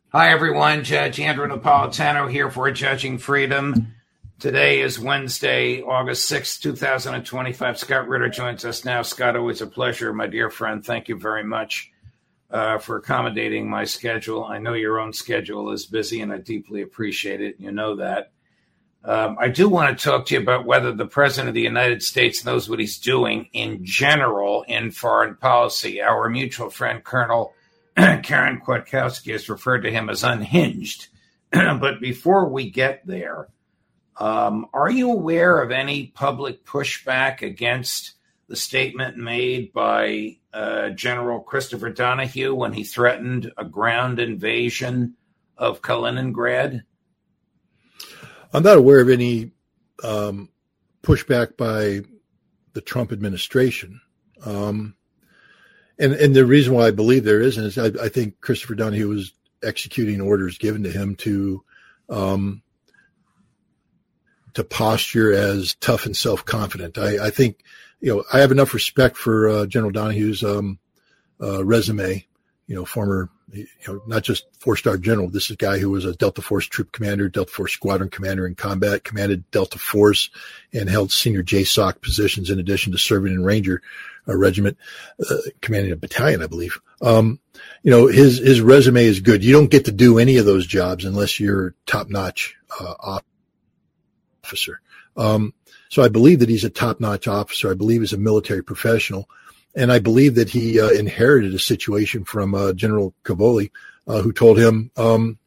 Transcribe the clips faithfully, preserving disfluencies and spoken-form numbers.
Hi, everyone. Judge Andrew Napolitano here for Judging Freedom. Today is Wednesday, August sixth, twenty twenty-five. Scott Ritter joins us now. Scott, always a pleasure, my dear friend. Thank you very much uh, for accommodating my schedule. I know your own schedule is busy, and I deeply appreciate it. You know that. Um, I do want to talk to you about whether the President of the United States knows what he's doing in general in foreign policy. Our mutual friend, Colonel Karen Kwiatkowski, has referred to him as unhinged. But before we get there, um, are you aware of any public pushback against the statement made by uh, General Christopher Donahue when he threatened a ground invasion of Kaliningrad? I'm not aware of any um, pushback by the Trump administration. Um, and, and the reason why I believe there isn't is I, I think Christopher Donahue was executing orders given to him to um, to posture as tough and self-confident. I, I think, you know, I have enough respect for uh, General Donahue's um, uh, resume, you know, former, you know, not just four-star general. This is a guy who was a Delta Force troop commander, Delta Force squadron commander in combat, commanded Delta Force, and held senior J SOC positions in addition to serving in Ranger uh, Regiment, uh, commanding a battalion, I believe. Um, you know, his, his resume is good. You don't get to do any of those jobs unless you're top-notch uh, officer. Um, so I believe that he's a top-notch officer. I believe he's a military professional. And I believe that he uh, inherited a situation from uh, General Cavoli, uh, who told him, um,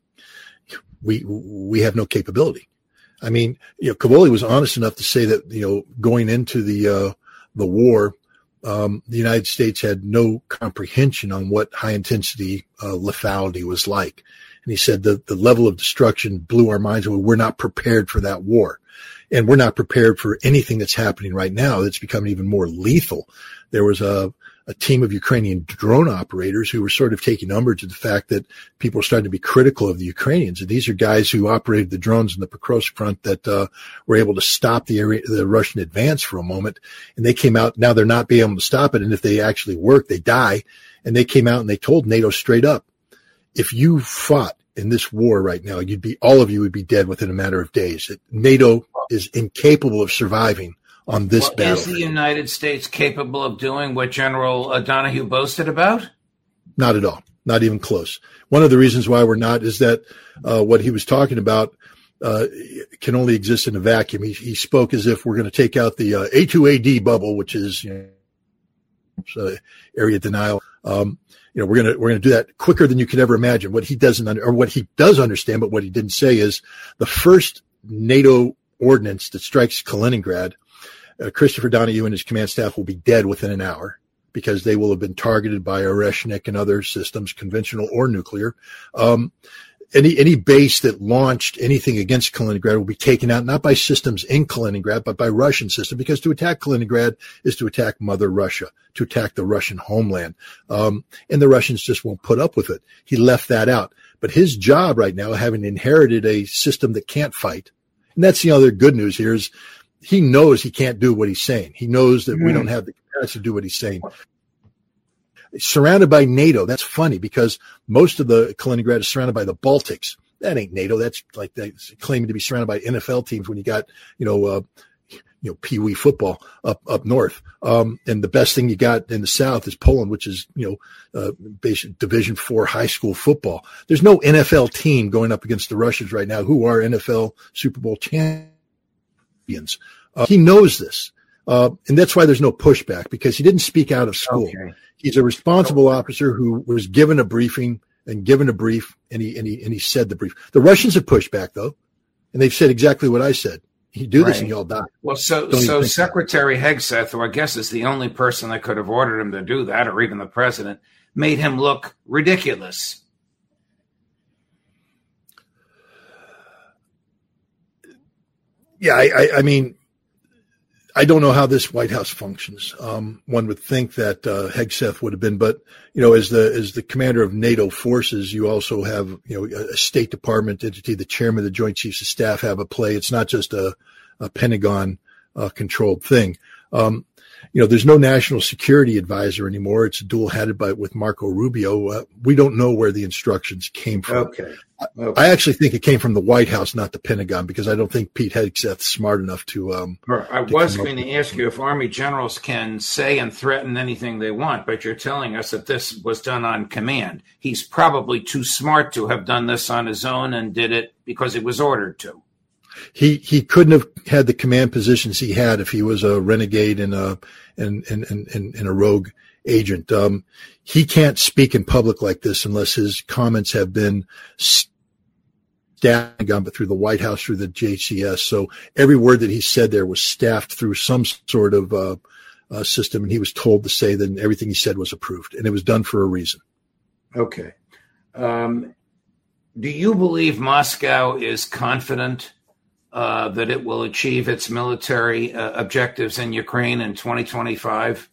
we we have no capability. I mean, you know, Cavoli was honest enough to say that, you know, going into the uh, the war, um, the United States had no comprehension on what high-intensity uh, lethality was like. And he said the, the level of destruction blew our minds away. We're not prepared for that war. And we're not prepared for anything that's happening right now that's becoming even more lethal. There was a, a team of Ukrainian drone operators who were sort of taking umbrage at the fact that people are starting to be critical of the Ukrainians. And these are guys who operated the drones in the Pokrovsk front that uh, were able to stop the, area, the Russian advance for a moment. And they came out. Now they're not being able to stop it. And if they actually work, they die. And they came out and they told NATO straight up, if you fought in this war right now, you'd be, all of you would be dead within a matter of days. It, NATO is incapable of surviving on this well, battle. Is the United States capable of doing what General uh, Donahue boasted about? Not at all. Not even close. One of the reasons why we're not is that uh, what he was talking about uh, can only exist in a vacuum. He, he spoke as if we're going to take out the uh, A two A D bubble, which is, you know, uh, area denial. Um, you know, we're going to, we're going to do that quicker than you could ever imagine. What he doesn't, under, or what he does understand, but what he didn't say is the first NATO ordinance that strikes Kaliningrad, uh, Christopher Donahue and his command staff will be dead within an hour because they will have been targeted by Oreshnik and other systems, conventional or nuclear. Um, Any any base that launched anything against Kaliningrad will be taken out, not by systems in Kaliningrad, but by Russian systems, because to attack Kaliningrad is to attack Mother Russia, to attack the Russian homeland. Um, and the Russians just won't put up with it. He left that out. But his job right now, having inherited a system that can't fight, and that's the other good news here, is he knows he can't do what he's saying. He knows that mm. we don't have the capacity to do what he's saying. Surrounded by NATO. That's funny because most of the Kaliningrad is surrounded by the Baltics. That ain't NATO. That's like they claiming to be surrounded by N F L teams when you got, you know, uh, you know, Pee Wee football up, up north. Um, and the best thing you got in the South is Poland, which is, you know, uh, basic Division Four high school football. There's no N F L team going up against the Russians right now who are N F L Super Bowl champions. Uh, he knows this. Uh, and that's why there's no pushback, because he didn't speak out of school. Okay. He's a responsible officer who was given a briefing and given a brief, and he, and he, and he said the brief. The Russians have pushed back, though, and they've said exactly what I said. You do this right. and you'll die. Well, so, so Secretary Hegseth, who I guess is the only person that could have ordered him to do that, or even the president, made him look ridiculous. Yeah, I, I, I mean, I don't know how this White House functions. Um, one would think that uh, Hegseth would have been, but you know, as the as the commander of NATO forces, you also have you know a State Department entity. The chairman of the Joint Chiefs of Staff have a play. It's not just a, a Pentagon uh, controlled thing. Um, you know, there's no national security advisor anymore. It's dual-headed by with Marco Rubio. Uh, we don't know where the instructions came from. Okay. okay. I actually think it came from the White House, not the Pentagon, because I don't think Pete Hegseth's smart enough to. Um, I to was going to ask you if Army generals can say and threaten anything they want, but you're telling us that this was done on command. He's probably too smart to have done this on his own and did it because he was ordered to. He he couldn't have had the command positions he had if he was a renegade and a and and and, and a rogue agent. Um, he can't speak in public like this unless his comments have been staffed but through the White House, through the J C S. So every word that he said there was staffed through some sort of uh, uh, system, and he was told to say that everything he said was approved, and it was done for a reason. Okay. Um, do you believe Moscow is confident Uh, that it will achieve its military uh, objectives in Ukraine in twenty twenty-five?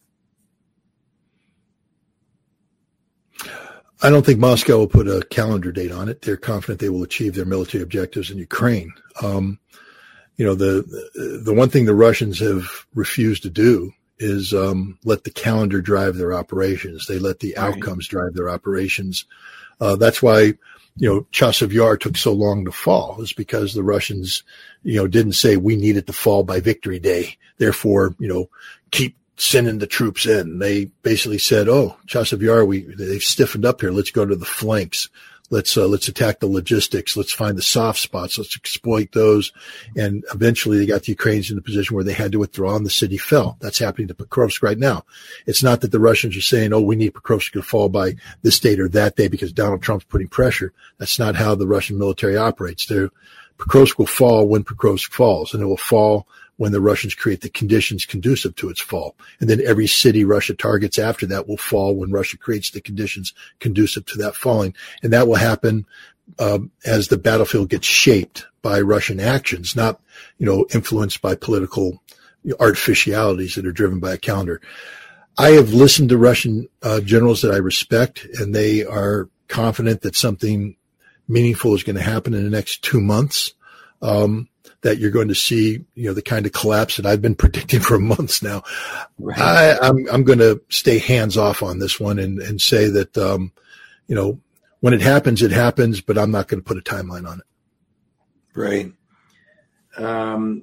I don't think Moscow will put a calendar date on it. They're confident they will achieve their military objectives in Ukraine. Um, you know, the, the the one thing the Russians have refused to do is um, let the calendar drive their operations. They let the Right. outcomes drive their operations. Uh, that's why, you know, Chasiv Yar took so long to fall, is because the Russians, you know, didn't say we need it to fall by Victory Day. Therefore, you know, keep sending the troops in. They basically said, oh, Chasiv Yar, we, they've stiffened up here. Let's go to the flanks. Let's, uh, let's attack the logistics. Let's find the soft spots. Let's exploit those. And eventually they got the Ukrainians in a position where they had to withdraw and the city fell. That's happening to Pokrovsk right now. It's not that the Russians are saying, oh, we need Pokrovsk to fall by this date or that day because Donald Trump's putting pressure. That's not how the Russian military operates. They're, Pokrovsk will fall when Pokrovsk falls, and it will fall when the Russians create the conditions conducive to its fall. And then every city Russia targets after that will fall when Russia creates the conditions conducive to that falling. And that will happen um, as the battlefield gets shaped by Russian actions, not, you know, influenced by political you know, artificialities that are driven by a calendar. I have listened to Russian uh, generals that I respect, and they are confident that something meaningful is going to happen in the next two months. Um, that you're going to see, you know, the kind of collapse that I've been predicting for months now. Right. I, I'm, I'm going to stay hands off on this one and, and say that, um, you know, when it happens, it happens, but I'm not going to put a timeline on it. Right. Um,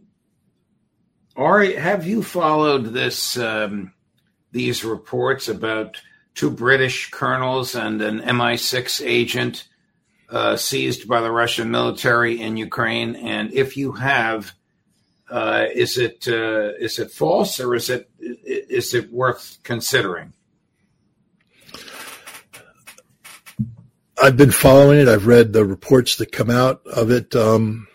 Ari, have you followed this, um, these reports about two British colonels and an M I six agent Uh, seized by the Russian military in Ukraine? And if you have, uh, is it uh, is it false, or is it is it worth considering? I've been following it. I've read the reports that come out of it. Um,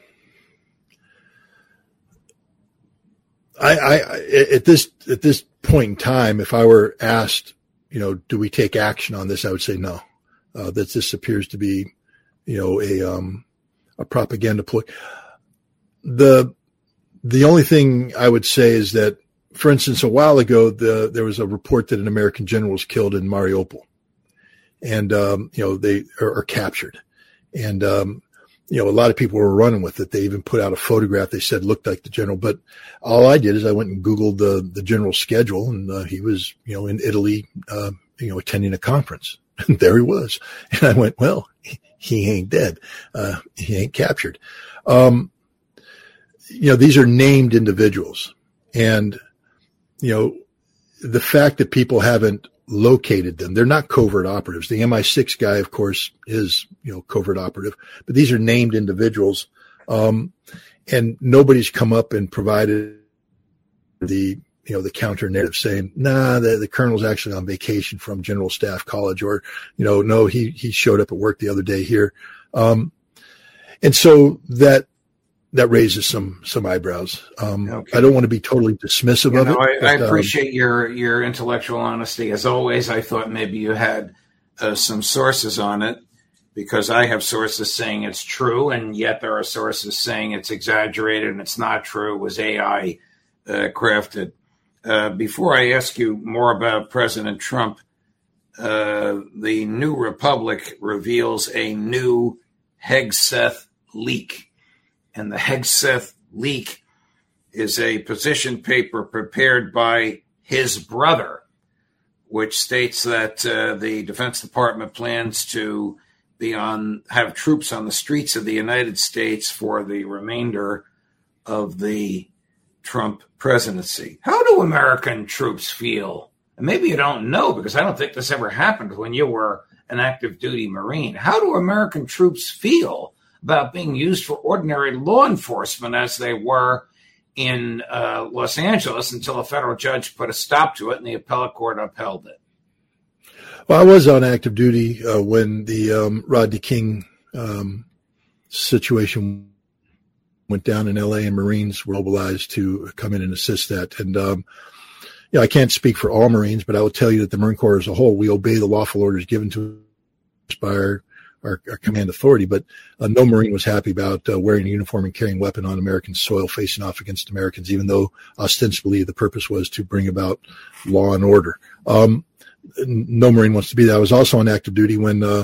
I, I at this at this point in time, if I were asked, you know, do we take action on this, I would say no. Uh, that this appears to be, you know, a, um, a propaganda ploy. The, the only thing I would say is that, for instance, a while ago, the, there was a report that an American general was killed in Mariupol, and, um, you know, they are, are captured. And, um, you know, a lot of people were running with it. They even put out a photograph they said looked like the general. But all I did is I went and Googled the, the general's schedule, and uh, he was, you know, in Italy, uh, you know, attending a conference. And there he was. And I went, well, he ain't dead. Uh, he ain't captured. Um, you know, these are named individuals. And, you know, the fact that people haven't located them, they're not covert operatives. The M I six guy, of course, is, you know, covert operative, but these are named individuals. Um, and nobody's come up and provided the, you know, the counter narrative saying, nah, the, the colonel's actually on vacation from General Staff College, or, you know, no, he, he showed up at work the other day here. Um, and so that, that raises some, some eyebrows. Um, okay. I don't want to be totally dismissive you of know, it. I, but, I appreciate um, your, your intellectual honesty. As always, I thought maybe you had uh, some sources on it, because I have sources saying it's true, and yet there are sources saying it's exaggerated and it's not true. It was A I uh, crafted. Uh, before I ask you more about President Trump, uh, the New Republic reveals a new Hegseth leak. And the Hegseth leak is a position paper prepared by his brother, which states that uh, the Defense Department plans to be on have troops on the streets of the United States for the remainder of the Trump presidency. How do American troops feel? And maybe you don't know, because I don't think this ever happened when you were an active duty Marine. How do American troops feel about being used for ordinary law enforcement as they were in uh, Los Angeles until a federal judge put a stop to it and the appellate court upheld it? Well, I was on active duty uh, when the um, Rodney King um, situation went down in L A, and Marines were mobilized to come in and assist that. And, um, you know, I can't speak for all Marines, but I will tell you that the Marine Corps as a whole, we obey the lawful orders given to us by our, our, our command authority. But uh, no Marine was happy about uh, wearing a uniform and carrying a weapon on American soil, facing off against Americans, even though ostensibly the purpose was to bring about law and order. Um, no Marine wants to be that. I was also on active duty when uh,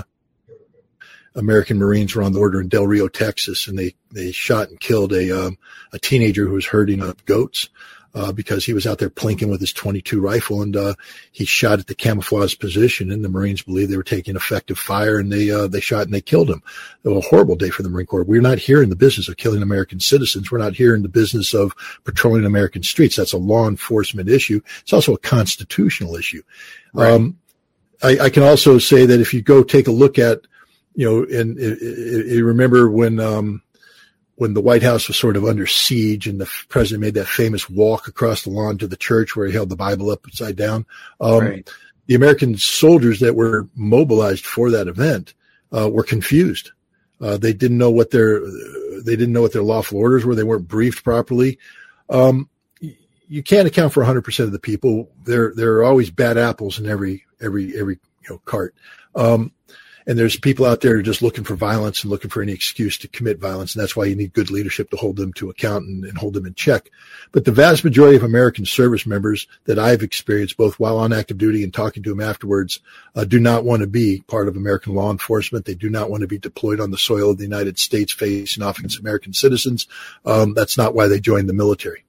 American Marines were on the border in Del Rio, Texas, and they, they shot and killed a um, a teenager who was herding up goats uh, because he was out there plinking with his twenty-two rifle, and uh, he shot at the camouflage position, and the Marines believed they were taking effective fire, and they uh, they shot and they killed him. It was a horrible day for the Marine Corps. We're not here in the business of killing American citizens. We're not here in the business of patrolling American streets. That's a law enforcement issue. It's also a constitutional issue. Right. Um, I, I can also say that if you go take a look at, you know, and you remember when um, when the White House was sort of under siege and the president made that famous walk across the lawn to the church where he held the Bible upside down. Um, right. The American soldiers that were mobilized for that event uh, were confused. Uh, they didn't know what their they didn't know what their lawful orders were. They weren't briefed properly. Um, you can't account for one hundred percent of the people. There there are always bad apples in every every every you know cart. Um, And there's people out there just looking for violence and looking for any excuse to commit violence. And that's why you need good leadership to hold them to account and, and hold them in check. But the vast majority of American service members that I've experienced, both while on active duty and talking to them afterwards, uh, do not want to be part of American law enforcement. They do not want to be deployed on the soil of the United States facing off against American citizens. Um, that's not why they joined the military.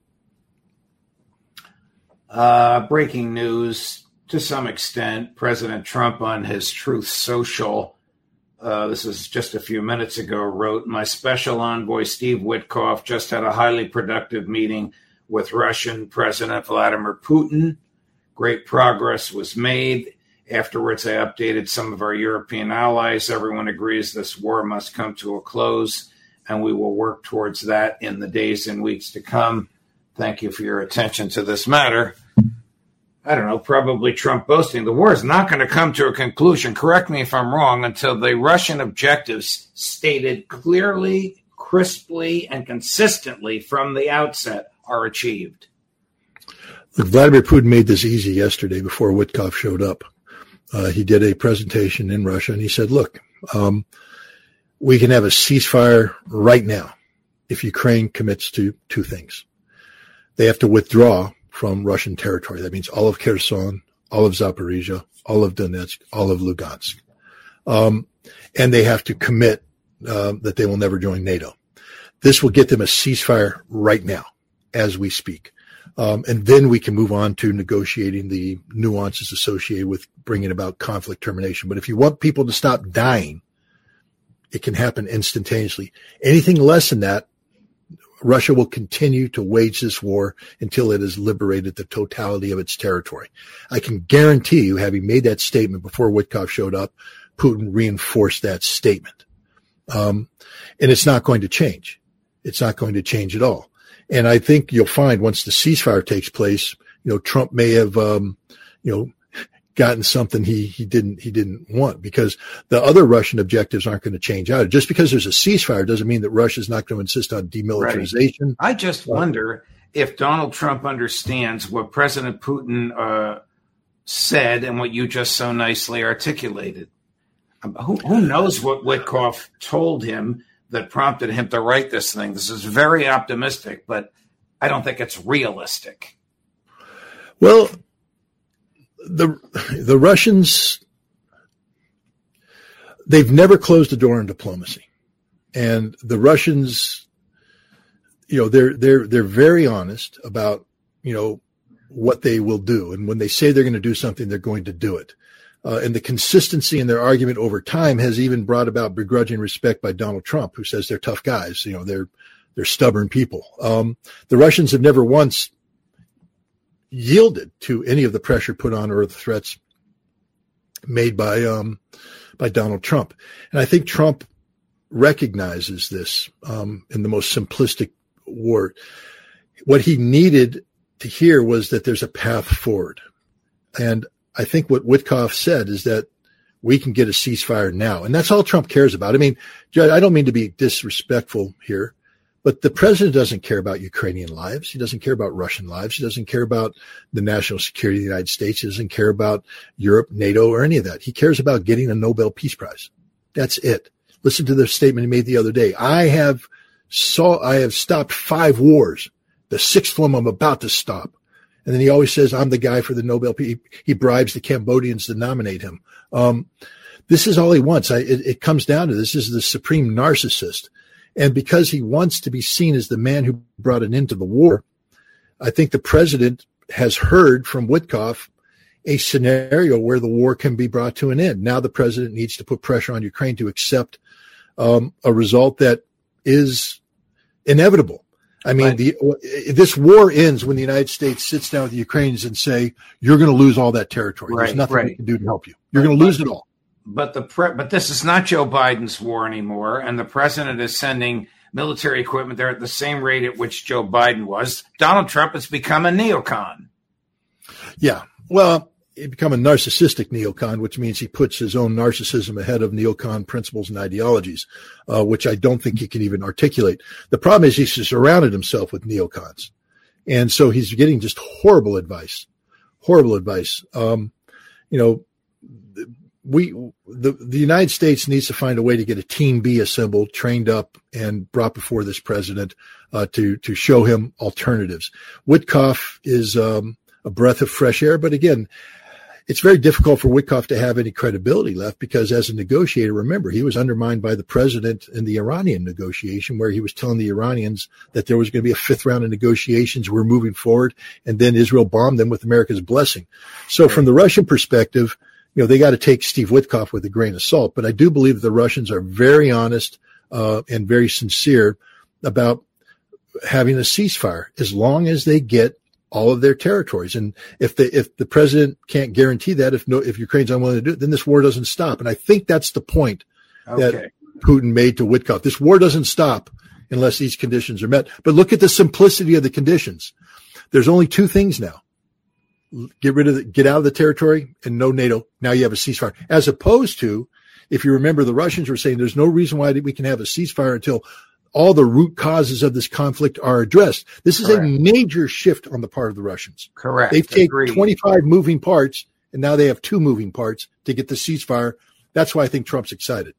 Uh, breaking news. To some extent, President Trump on his Truth Social, uh, this is just a few minutes ago, wrote, "My special envoy, Steve Witkoff, just had a highly productive meeting with Russian President Vladimir Putin. Great progress was made. Afterwards, I updated some of our European allies. Everyone agrees this war must come to a close, and we will work towards that in the days and weeks to come. Thank you for your attention to this matter." I don't know, probably Trump boasting the war is not going to come to a conclusion, correct me if I'm wrong, until the Russian objectives stated clearly, crisply, and consistently from the outset are achieved. Look, Vladimir Putin made this easy yesterday before Witkoff showed up. Uh, he did a presentation in Russia, and he said, look, um, we can have a ceasefire right now if Ukraine commits to two things. They have to withdraw from Russian territory. That means all of Kherson, all of Zaporizhia, all of Donetsk, all of Lugansk. Um, and they have to commit uh, that they will never join NATO. This will get them a ceasefire right now as we speak. Um, and then we can move on to negotiating the nuances associated with bringing about conflict termination. But if you want people to stop dying, it can happen instantaneously. Anything less than that, Russia will continue to wage this war until it has liberated the totality of its territory. I can guarantee you, having made that statement before Witkoff showed up, Putin reinforced that statement. Um, and it's not going to change. It's not going to change at all. And I think you'll find once the ceasefire takes place, you know, Trump may have, um, you know, gotten something he, he didn't, he didn't want, because the other Russian objectives aren't going to change either. Just because there's a ceasefire doesn't mean that Russia's not going to insist on demilitarization. Right. I just wonder if Donald Trump understands what President Putin uh, said and what you just so nicely articulated. Um, who, who knows what Witkoff told him that prompted him to write this thing? This is very optimistic, but I don't think it's realistic. Well, The the Russians, they've never closed the door on diplomacy, and the Russians, you know, they're they're they're very honest about, you know, what they will do. And when they say they're going to do something, they're going to do it. Uh, and the consistency in their argument over time has even brought about begrudging respect by Donald Trump, who says they're tough guys. You know, they're, they're stubborn people. Um, the Russians have never once yielded to any of the pressure put on or the threats made by, um, by Donald Trump. And I think Trump recognizes this, um, in the most simplistic word. What he needed to hear was that there's a path forward. And I think what Witkoff said is that we can get a ceasefire now. And that's all Trump cares about. I mean, Judge, I don't mean to be disrespectful here, but the president doesn't care about Ukrainian lives. He doesn't care about Russian lives. He doesn't care about the national security of the United States. He doesn't care about Europe, NATO, or any of that. He cares about getting a Nobel Peace Prize. That's it. Listen to the statement he made the other day. I have saw, I have stopped five wars. The sixth one I'm about to stop. And then he always says, I'm the guy for the Nobel Peace. He bribes the Cambodians to nominate him. Um, this is all he wants. I, it, it comes down to this. This is the supreme narcissist. And because he wants to be seen as the man who brought an end to the war, I think the president has heard from Witkoff a scenario where the war can be brought to an end. Now the president needs to put pressure on Ukraine to accept um, a result that is inevitable. I mean, right. the, this war ends when the United States sits down with the Ukrainians and say, you're going to lose all that territory. Right, There's nothing right. we can do to help you. You're going to lose it all. But the pre- but this is not Joe Biden's war anymore, and the president is sending military equipment there at the same rate at which Joe Biden was. Donald Trump has become a neocon. Yeah, well, he become a narcissistic neocon, which means he puts his own narcissism ahead of neocon principles and ideologies, uh, which I don't think he can even articulate. The problem is he's surrounded himself with neocons, and so he's getting just horrible advice, horrible advice. Um, you know. We, the, the United States needs to find a way to get a team B assembled, trained up, and brought before this president uh, to to show him alternatives. Witkoff is um, a breath of fresh air, but again, it's very difficult for Witkoff to have any credibility left because as a negotiator, remember, he was undermined by the president in the Iranian negotiation where he was telling the Iranians that there was going to be a fifth round of negotiations, we're moving forward, and then Israel bombed them with America's blessing. So from the Russian perspective, you know, they got to take Steve Witkoff with a grain of salt. But I do believe that the Russians are very honest uh, and very sincere about having a ceasefire as long as they get all of their territories. And if the if the president can't guarantee that, if no if Ukraine's unwilling to do it, then this war doesn't stop. And I think that's the point okay. that Putin made to Witkoff. This war doesn't stop unless these conditions are met. But look at the simplicity of the conditions. There's only two things now. Get rid of the, get out of the territory and no NATO. Now you have a ceasefire. As opposed to, if you remember, the Russians were saying there's no reason why we can have a ceasefire until all the root causes of this conflict are addressed. This is Correct. a major shift on the part of the Russians. Correct. They've taken twenty-five moving parts and now they have two moving parts to get the ceasefire. That's why I think Trump's excited.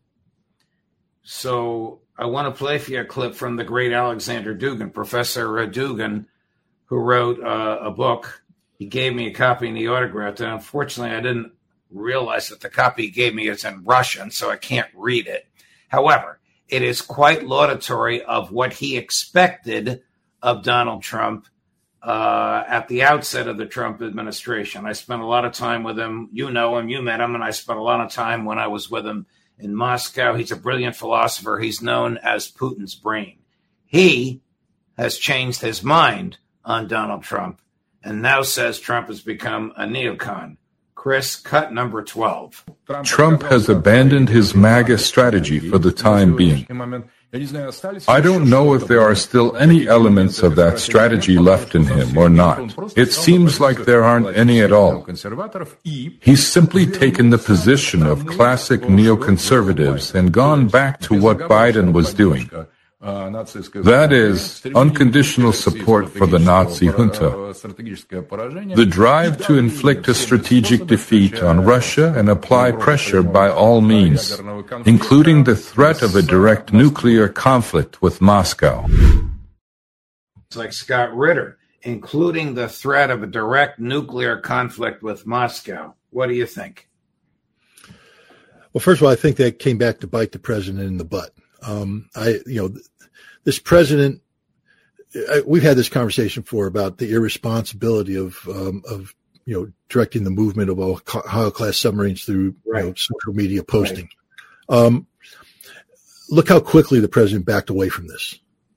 So I want to play for you a clip from the great Alexander Dugin, Professor Dugin, who wrote uh, a book. He gave me a copy and he autographed it. Unfortunately, I didn't realize that the copy he gave me is in Russian, so I can't read it. However, it is quite laudatory of what he expected of Donald Trump uh, at the outset of the Trump administration. I spent a lot of time with him. You know him, you met him, and I spent a lot of time when I was with him in Moscow. He's a brilliant philosopher. He's known as Putin's brain. He has changed his mind on Donald Trump and now says Trump has become a neocon. Chris, cut number twelve. Trump has abandoned his MAGA strategy for the time being. I don't know if there are still any elements of that strategy left in him or not. It seems like there aren't any at all. He's simply taken the position of classic neoconservatives and gone back to what Biden was doing. That is, unconditional support for the Nazi junta, the drive to inflict a strategic defeat on Russia and apply pressure by all means, including the threat of a direct nuclear conflict with Moscow. It's like Scott Ritter, including the threat of a direct nuclear conflict with Moscow. What do you think? Well, first of all, I think that came back to bite the president in the butt. Um, I, you know, this president we've had this conversation before about the irresponsibility of um, of you know directing the movement of Ohio class submarines through right. you know, social media posting. Right. Um, look how quickly the president backed away from this,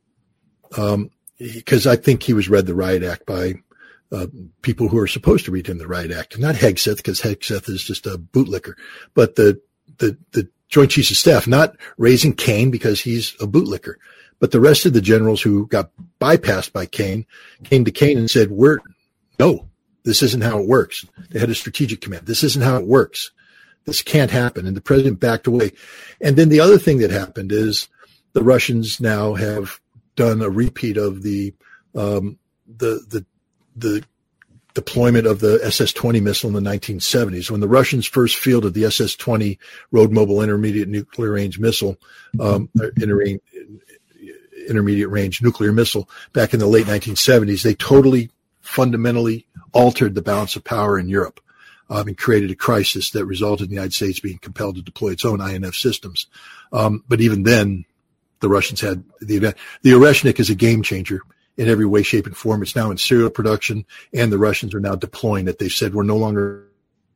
because um, I think he was read the Riot Act by uh, people who are supposed to read him the Riot Act, not Hegseth, because Hegseth is just a bootlicker, but the the the Joint Chiefs of Staff, not raising Kane because he's a bootlicker. But the rest of the generals who got bypassed by Kane came to Kane and said, we're, no, this isn't how it works. They had a strategic command. This isn't how it works. This can't happen. And the president backed away. And then the other thing that happened is the Russians now have done a repeat of the, um, the, the, the deployment of the S S twenty missile in the nineteen seventies. When the Russians first fielded the S S twenty Road Mobile Intermediate Nuclear Range Missile, um, inter- intermediate range nuclear missile back in the late nineteen seventies, they totally fundamentally altered the balance of power in Europe um, and created a crisis that resulted in the United States being compelled to deploy its own I N F systems. Um, but even then, the Russians had the event. The Oreshnik is a game changer in every way, shape, and form. It's now in serial production, and the Russians are now deploying it. They've said we're no longer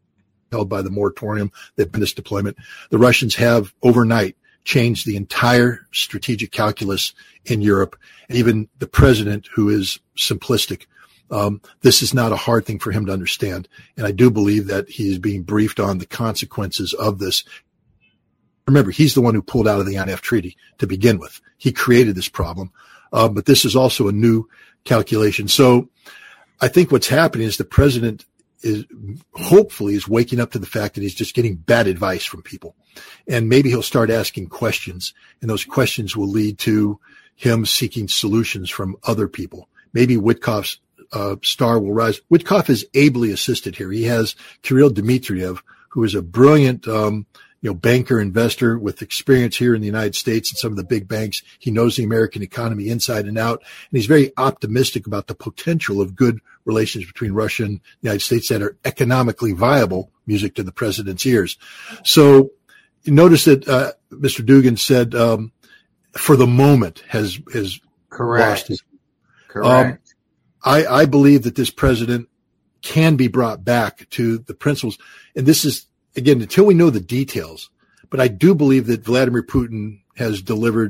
held by the moratorium. They've been this deployment. The Russians have overnight changed the entire strategic calculus in Europe. And even the president, who is simplistic, um, this is not a hard thing for him to understand. And I do believe that he is being briefed on the consequences of this. Remember, he's the one who pulled out of the I N F treaty to begin with. He created this problem. Uh, but this is also a new calculation. So I think what's happening is the president is hopefully is waking up to the fact that he's just getting bad advice from people. And maybe he'll start asking questions, and those questions will lead to him seeking solutions from other people. Maybe Witkoff's uh, star will rise. Witkoff is ably assisted here. He has Kirill Dmitriev, who is a brilliant um, you know, banker, investor with experience here in the United States and some of the big banks. He knows the American economy inside and out, and he's very optimistic about the potential of good relations between Russia and the United States that are economically viable, music to the president's ears. So you notice that uh, Mister Dugin said, um, for the moment, has has Correct. lost his. Correct. Um, I, I believe that this president can be brought back to the principles, and this is, again, until we know the details, but I do believe that Vladimir Putin has delivered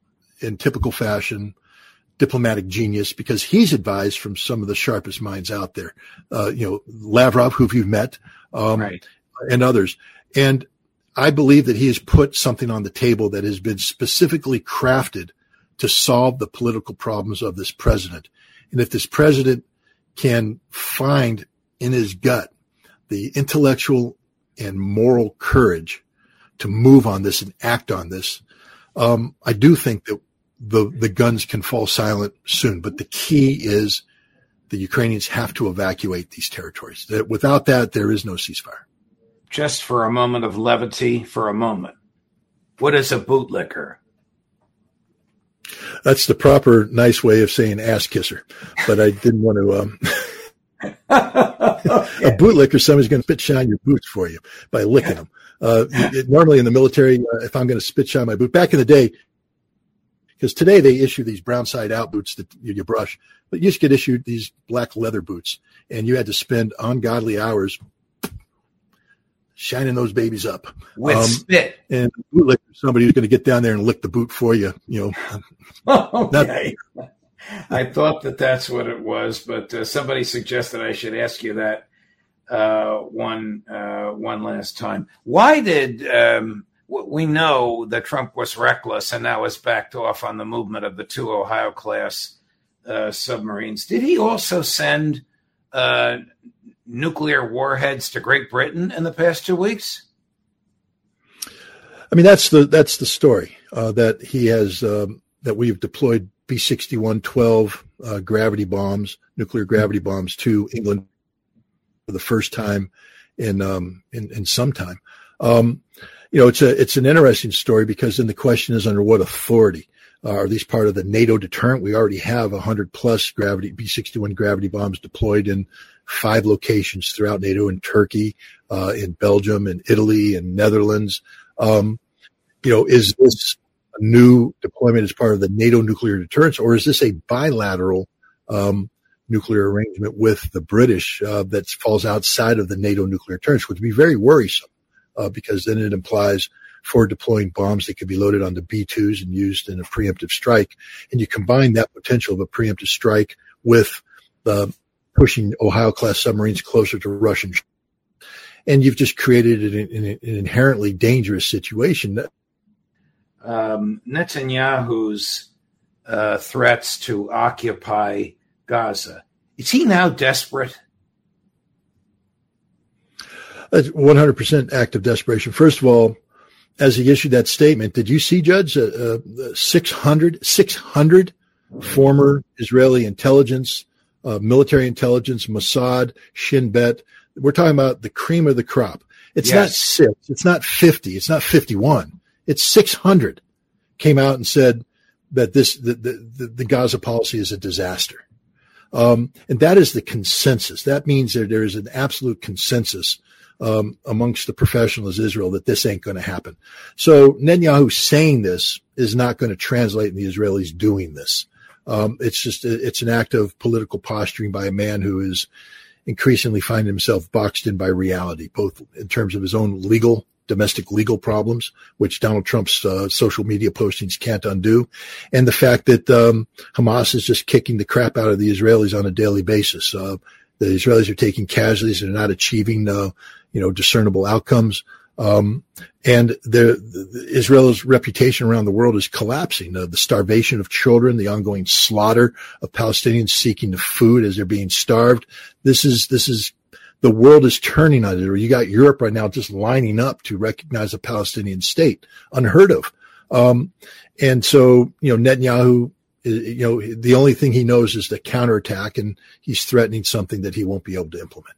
in typical fashion diplomatic genius, because he's advised from some of the sharpest minds out there. Uh, you know, Lavrov, who you've met, um, right. and others. And I believe that he has put something on the table that has been specifically crafted to solve the political problems of this president. And if this president can find in his gut the intellectual and moral courage to move on this and act on this, um, I do think that the the guns can fall silent soon. But the key is the Ukrainians have to evacuate these territories. That without that, there is no ceasefire. Just for a moment of levity, for a moment, what is a bootlicker? That's the proper, nice way of saying ass kisser, but I didn't want to. Um, a bootlicker, somebody's going to spit shine your boots for you by licking them. Uh, it, normally in the military, uh, if I'm going to spit shine my boot, back in the day, because today they issue these brown side out boots that you, you brush, but you used to get issued these black leather boots, and you had to spend ungodly hours shining those babies up with um, spit. And bootlicker, somebody who's going to get down there and lick the boot for you. You know, okay. Not, I thought that that's what it was, but uh, somebody suggested I should ask you that uh, one uh, one last time. Why did um, we know that Trump was reckless and now has backed off on the movement of the two Ohio class uh, submarines? Did he also send uh, nuclear warheads to Great Britain in the past two weeks? I mean, that's the that's the story uh, that he has um, that we've deployed B sixty-one twelve uh, gravity bombs, nuclear gravity bombs to England for the first time in um, in, in some time. Um, you know, it's a it's an interesting story because then the question is under what authority? Uh, are these part of the NATO deterrent? We already have one hundred plus gravity B sixty-one gravity bombs deployed in five locations throughout NATO, in Turkey, uh, in Belgium, in Italy, in Netherlands. Um, you know, is this new deployment as part of the NATO nuclear deterrence, or is this a bilateral um, nuclear arrangement with the British uh, that falls outside of the NATO nuclear deterrence, which would be very worrisome uh, because then it implies for deploying bombs that could be loaded onto B twos and used in a preemptive strike. And you combine that potential of a preemptive strike with uh, pushing Ohio-class submarines closer to Russian, and you've just created an, an, an inherently dangerous situation. Um, Netanyahu's uh, threats to occupy Gaza, is he now desperate? That's one hundred percent act of desperation. First of all, as he issued that statement, did you see, Judge, uh, uh, six hundred, six hundred former Israeli intelligence, uh, military intelligence, Mossad, Shin Bet? We're talking about the cream of the crop. It's yes. not six. It's not fifty. It's not fifty-one. It's six hundred came out and said that this the, the, the Gaza policy is a disaster. Um, and that is the consensus. That means that there is an absolute consensus um, amongst the professionals of Israel that this ain't going to happen. So Netanyahu saying this is not going to translate in the Israelis doing this. Um, it's just it's an act of political posturing by a man who is increasingly finding himself boxed in by reality, both in terms of his own legal, domestic legal problems, which Donald Trump's uh, social media postings can't undo, and the fact that um, Hamas is just kicking the crap out of the Israelis on a daily basis. Uh, the Israelis are taking casualties and are not achieving, uh, you know, discernible outcomes. Um, and the, the, Israel's reputation around the world is collapsing. Uh, the starvation of children, the ongoing slaughter of Palestinians seeking food as they're being starved. This is, this is, the world is turning on it. You got Europe right now just lining up to recognize a Palestinian state, unheard of. Um, and so, you know, Netanyahu, you know, the only thing he knows is the counterattack, and he's threatening something that he won't be able to implement.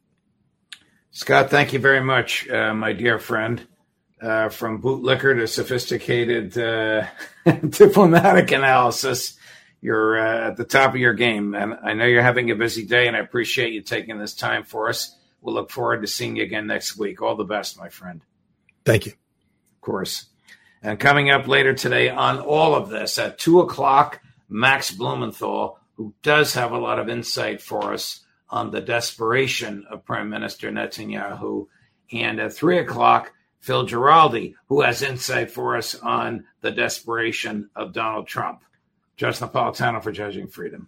Scott, thank you very much, uh, my dear friend. Uh, from bootlicker to sophisticated uh, diplomatic analysis, you're uh, at the top of your game. And I know you're having a busy day, and I appreciate you taking this time for us. We'll look forward to seeing you again next week. All the best, my friend. Thank you. Of course. And coming up later today on all of this at two o'clock, Max Blumenthal, who does have a lot of insight for us on the desperation of Prime Minister Netanyahu. And at three o'clock, Phil Giraldi, who has insight for us on the desperation of Donald Trump. Judge Napolitano for Judging Freedom.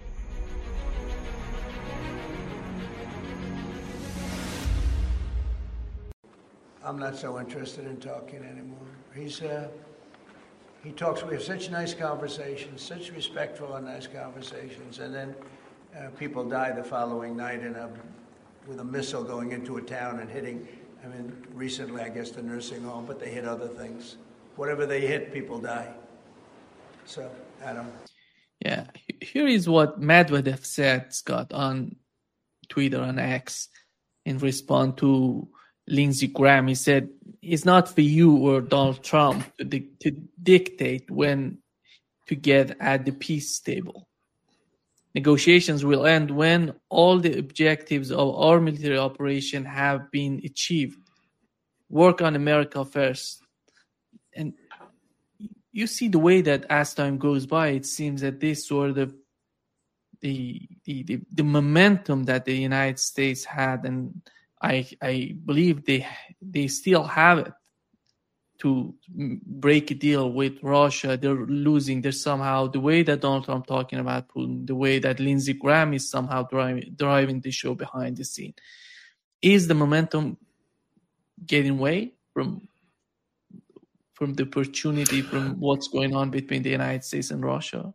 I'm not so interested in talking anymore. He's uh, he talks. We have such nice conversations, such respectful and nice conversations, and then uh, people die the following night in a with a missile going into a town and hitting. I mean, recently, I guess the nursing home, but they hit other things. Whatever they hit, people die. So, Adam. Yeah, here is what Medvedev said, Scott, on Twitter and X in response to Lindsey Graham. He said, it's not for you or Donald Trump to, di- to dictate when to get at the peace table. Negotiations will end when all the objectives of our military operation have been achieved. Work on America first. And you see the way that as time goes by, it seems that this sort of the the, the, the momentum that the United States had, and I I believe they they still have it to break a deal with Russia. They're losing. They're somehow the way that Donald Trump talking about Putin, the way that Lindsey Graham is somehow driving driving the show behind the scene. Is the momentum getting away from from the opportunity from what's going on between the United States and Russia?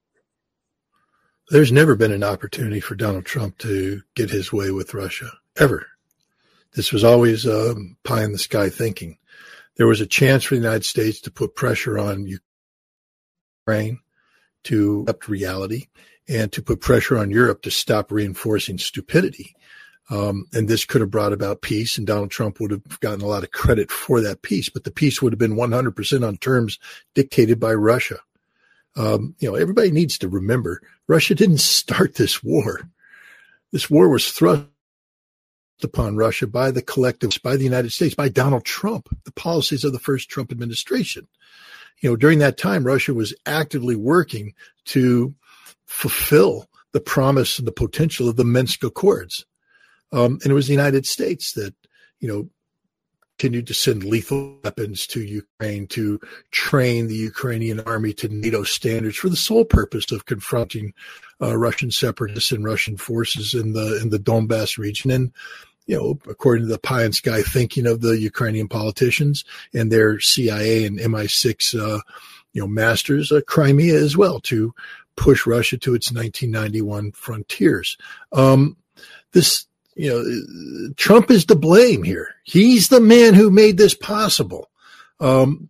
There's never been an opportunity for Donald Trump to get his way with Russia, ever. This was always um, pie in the sky thinking. There was a chance for the United States to put pressure on Ukraine to accept reality and to put pressure on Europe to stop reinforcing stupidity. Um, and this could have brought about peace, and Donald Trump would have gotten a lot of credit for that peace. But the peace would have been one hundred percent on terms dictated by Russia. Um, you know, everybody needs to remember, Russia didn't start this war. This war was thrust upon Russia by the collectives, by the United States, by Donald Trump, the policies of the first Trump administration. You know, during that time, Russia was actively working to fulfill the promise and the potential of the Minsk Accords. Um, and it was the United States that, you know, continued to send lethal weapons to Ukraine, to train the Ukrainian army to NATO standards for the sole purpose of confronting uh, Russian separatists and Russian forces in the in the Donbass region. And, you know, according to the pie in sky thinking of the Ukrainian politicians and their C I A and M I six, uh, you know, masters, uh, Crimea as well, to push Russia to its nineteen ninety-one frontiers. Um, this, you know, Trump is to blame here. He's the man who made this possible. Um,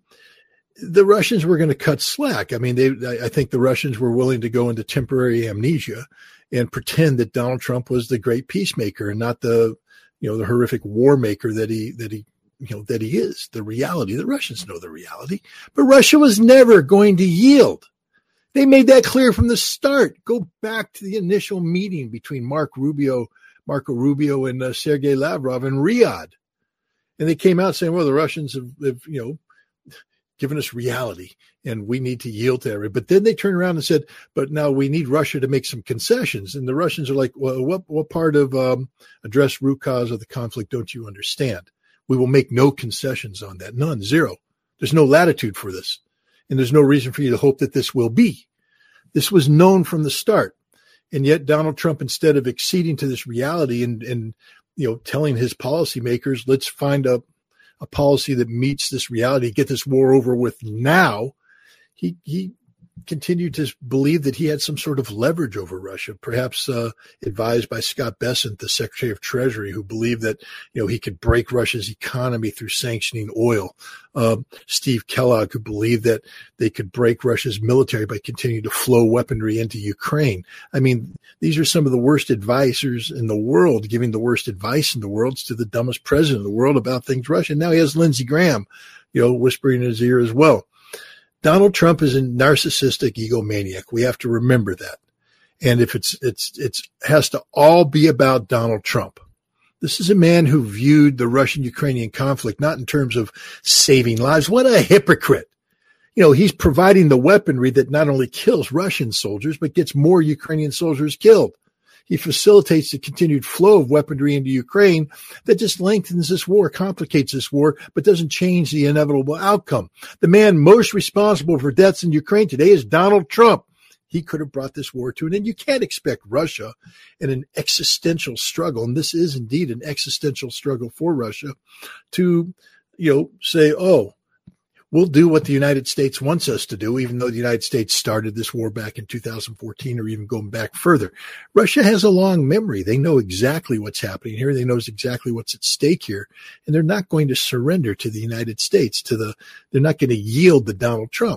the Russians were going to cut slack. I mean, they, I think the Russians were willing to go into temporary amnesia and pretend that Donald Trump was the great peacemaker and not the, you know, the horrific war maker that he, that he, you know, that he is. The reality, the Russians know the reality, but Russia was never going to yield. They made that clear from the start. Go back to the initial meeting between Mark Rubio, Marco Rubio and uh, Sergei Lavrov in Riyadh. And they came out saying, well, the Russians have, have, you know, given us reality and we need to yield to everything. But then they turned around and said, but now we need Russia to make some concessions. And the Russians are like, well, what, what part of um, address root cause of the conflict don't you understand? We will make no concessions on that. None, zero. There's no latitude for this. And there's no reason for you to hope that this will be. This was known from the start. And yet Donald Trump, instead of acceding to this reality and, and you know, telling his policymakers, let's find a, a policy that meets this reality, get this war over with now, he he continued to believe that he had some sort of leverage over Russia, perhaps uh, advised by Scott Bessent, the Secretary of Treasury, who believed that, you know, he could break Russia's economy through sanctioning oil. Uh, Steve Kellogg, who believed that they could break Russia's military by continuing to flow weaponry into Ukraine. I mean, these are some of the worst advisors in the world, giving the worst advice in the world to the dumbest president in the world about things Russian. Now he has Lindsey Graham, you know, whispering in his ear as well. Donald Trump is a narcissistic egomaniac. We have to remember that. And if it's, it's, it's has to all be about Donald Trump. This is a man who viewed the Russian-Ukrainian conflict not in terms of saving lives. What a hypocrite. You know, he's providing the weaponry that not only kills Russian soldiers, but gets more Ukrainian soldiers killed. He facilitates the continued flow of weaponry into Ukraine that just lengthens this war, complicates this war, but doesn't change the inevitable outcome. The man most responsible for deaths in Ukraine today is Donald Trump. He could have brought this war to an end. You can't expect Russia in an existential struggle, and this is indeed an existential struggle for Russia, to, you know, say, oh, we'll do what the United States wants us to do, even though the United States started this war back in two thousand fourteen or even going back further. Russia has a long memory. They know exactly what's happening here. They know exactly what's at stake here. And they're not going to surrender to the United States, to the, they're not going to yield to Donald Trump.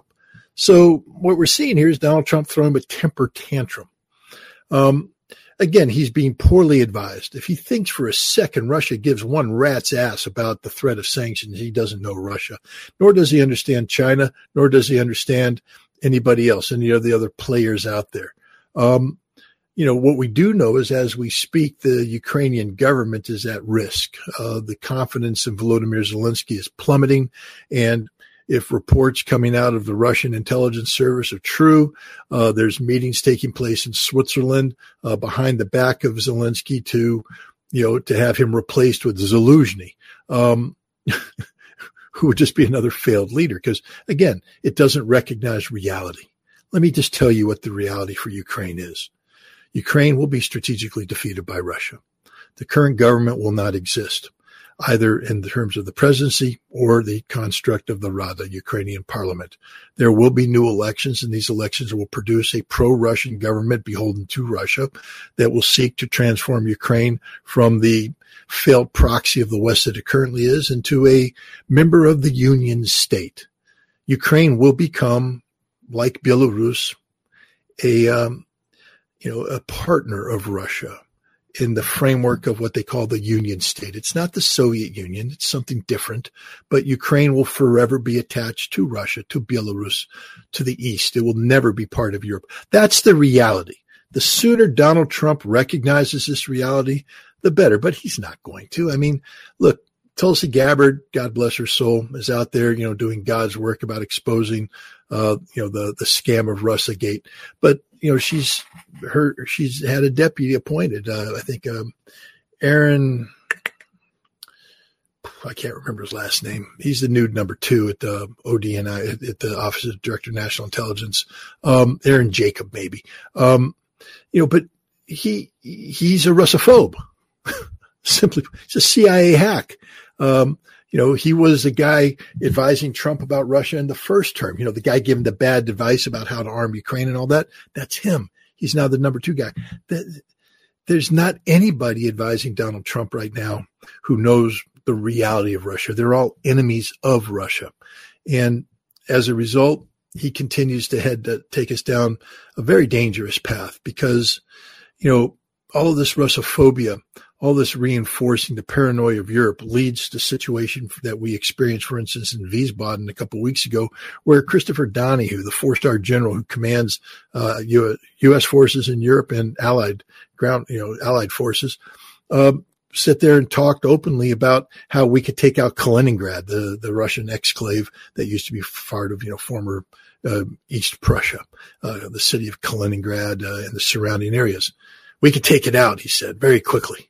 So what we're seeing here is Donald Trump throwing a temper tantrum. Um, Again, he's being poorly advised. If he thinks for a second Russia gives one rat's ass about the threat of sanctions, he doesn't know Russia, nor does he understand China, nor does he understand anybody else, any of the other players out there. Um, you know, what we do know is as we speak, the Ukrainian government is at risk. Uh, the confidence in Volodymyr Zelensky is plummeting, and if reports coming out of the Russian intelligence service are true, uh, there's meetings taking place in Switzerland uh, behind the back of Zelensky to, you know, to have him replaced with Zelensky, um, who would just be another failed leader. Because again, it doesn't recognize reality. Let me just tell you what the reality for Ukraine is. Ukraine will be strategically defeated by Russia. The current government will not exist, either in terms of the presidency or the construct of the Rada, Ukrainian parliament. There will be new elections, and these elections will produce a pro-Russian government beholden to Russia that will seek to transform Ukraine from the failed proxy of the West that it currently is into a member of the Union state. Ukraine will become, like Belarus, a, um, you know, a partner of Russia in the framework of what they call the Union state. It's not the Soviet Union. It's something different, but Ukraine will forever be attached to Russia, to Belarus, to the East. It will never be part of Europe. That's the reality. The sooner Donald Trump recognizes this reality, the better, but he's not going to. I mean, look, Tulsi Gabbard, God bless her soul, is out there, you know, doing God's work about exposing, uh, you know, the, the scam of Russellgate. But, you know, she's her, she's had a deputy appointed. Uh, I think, um, Aaron, I can't remember his last name. He's the new number two at the O D N I, at, at the Office of Director of National Intelligence. Um, Aaron Jacob, maybe. Um, you know, but he, he's a Russophobe. Simply, he's a C I A hack. Um, you know, he was the guy advising Trump about Russia in the first term. You know, the guy giving the bad advice about how to arm Ukraine and all that. That's him. He's now the number two guy. There's not anybody advising Donald Trump right now who knows the reality of Russia. They're all enemies of Russia. And as a result, he continues to head to take us down a very dangerous path because, you know, all of this Russophobia, all this reinforcing the paranoia of Europe leads to a situation that we experienced, for instance, in Wiesbaden a couple of weeks ago, where Christopher Donahue, the four-star general who commands uh, U S forces in Europe and allied ground, you know, allied forces, um, sit there and talked openly about how we could take out Kaliningrad, the, the Russian exclave that used to be part of, you know, former uh, East Prussia, uh, the city of Kaliningrad uh, and the surrounding areas. We could take it out, he said, very quickly.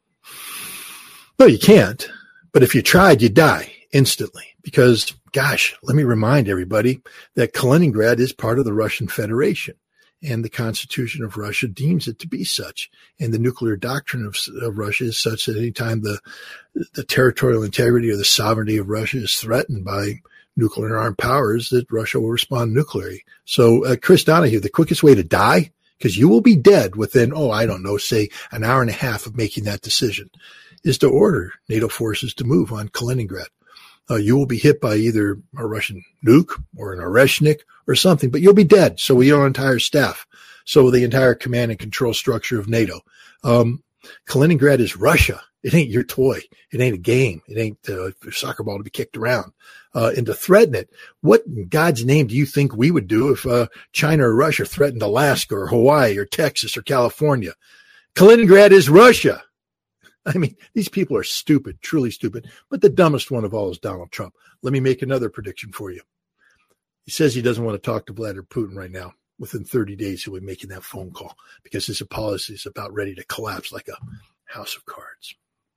No, you can't. But if you tried, you'd die instantly because, gosh, let me remind everybody that Kaliningrad is part of the Russian Federation. And the Constitution of Russia deems it to be such. And the nuclear doctrine of, of Russia is such that anytime the, the territorial integrity or the sovereignty of Russia is threatened by nuclear armed powers, that Russia will respond nuclearly. So, uh, Chris Donahue, the quickest way to die, because you will be dead within, oh, I don't know, say an hour and a half of making that decision, is to order NATO forces to move on Kaliningrad. Uh, you will be hit by either a Russian nuke or an Oreshnik or something, but you'll be dead. So will your entire staff. So will the entire command and control structure of NATO. Um, Kaliningrad is Russia. It ain't your toy. It ain't a game. It ain't uh, a soccer ball to be kicked around. Uh, and to threaten it, what in God's name do you think we would do if uh, China or Russia threatened Alaska or Hawaii or Texas or California? Kaliningrad is Russia. I mean, these people are stupid, truly stupid. But the dumbest one of all is Donald Trump. Let me make another prediction for you. He says he doesn't want to talk to Vladimir Putin right now. Within thirty days, he'll be making that phone call because his policy is about ready to collapse like a house of cards.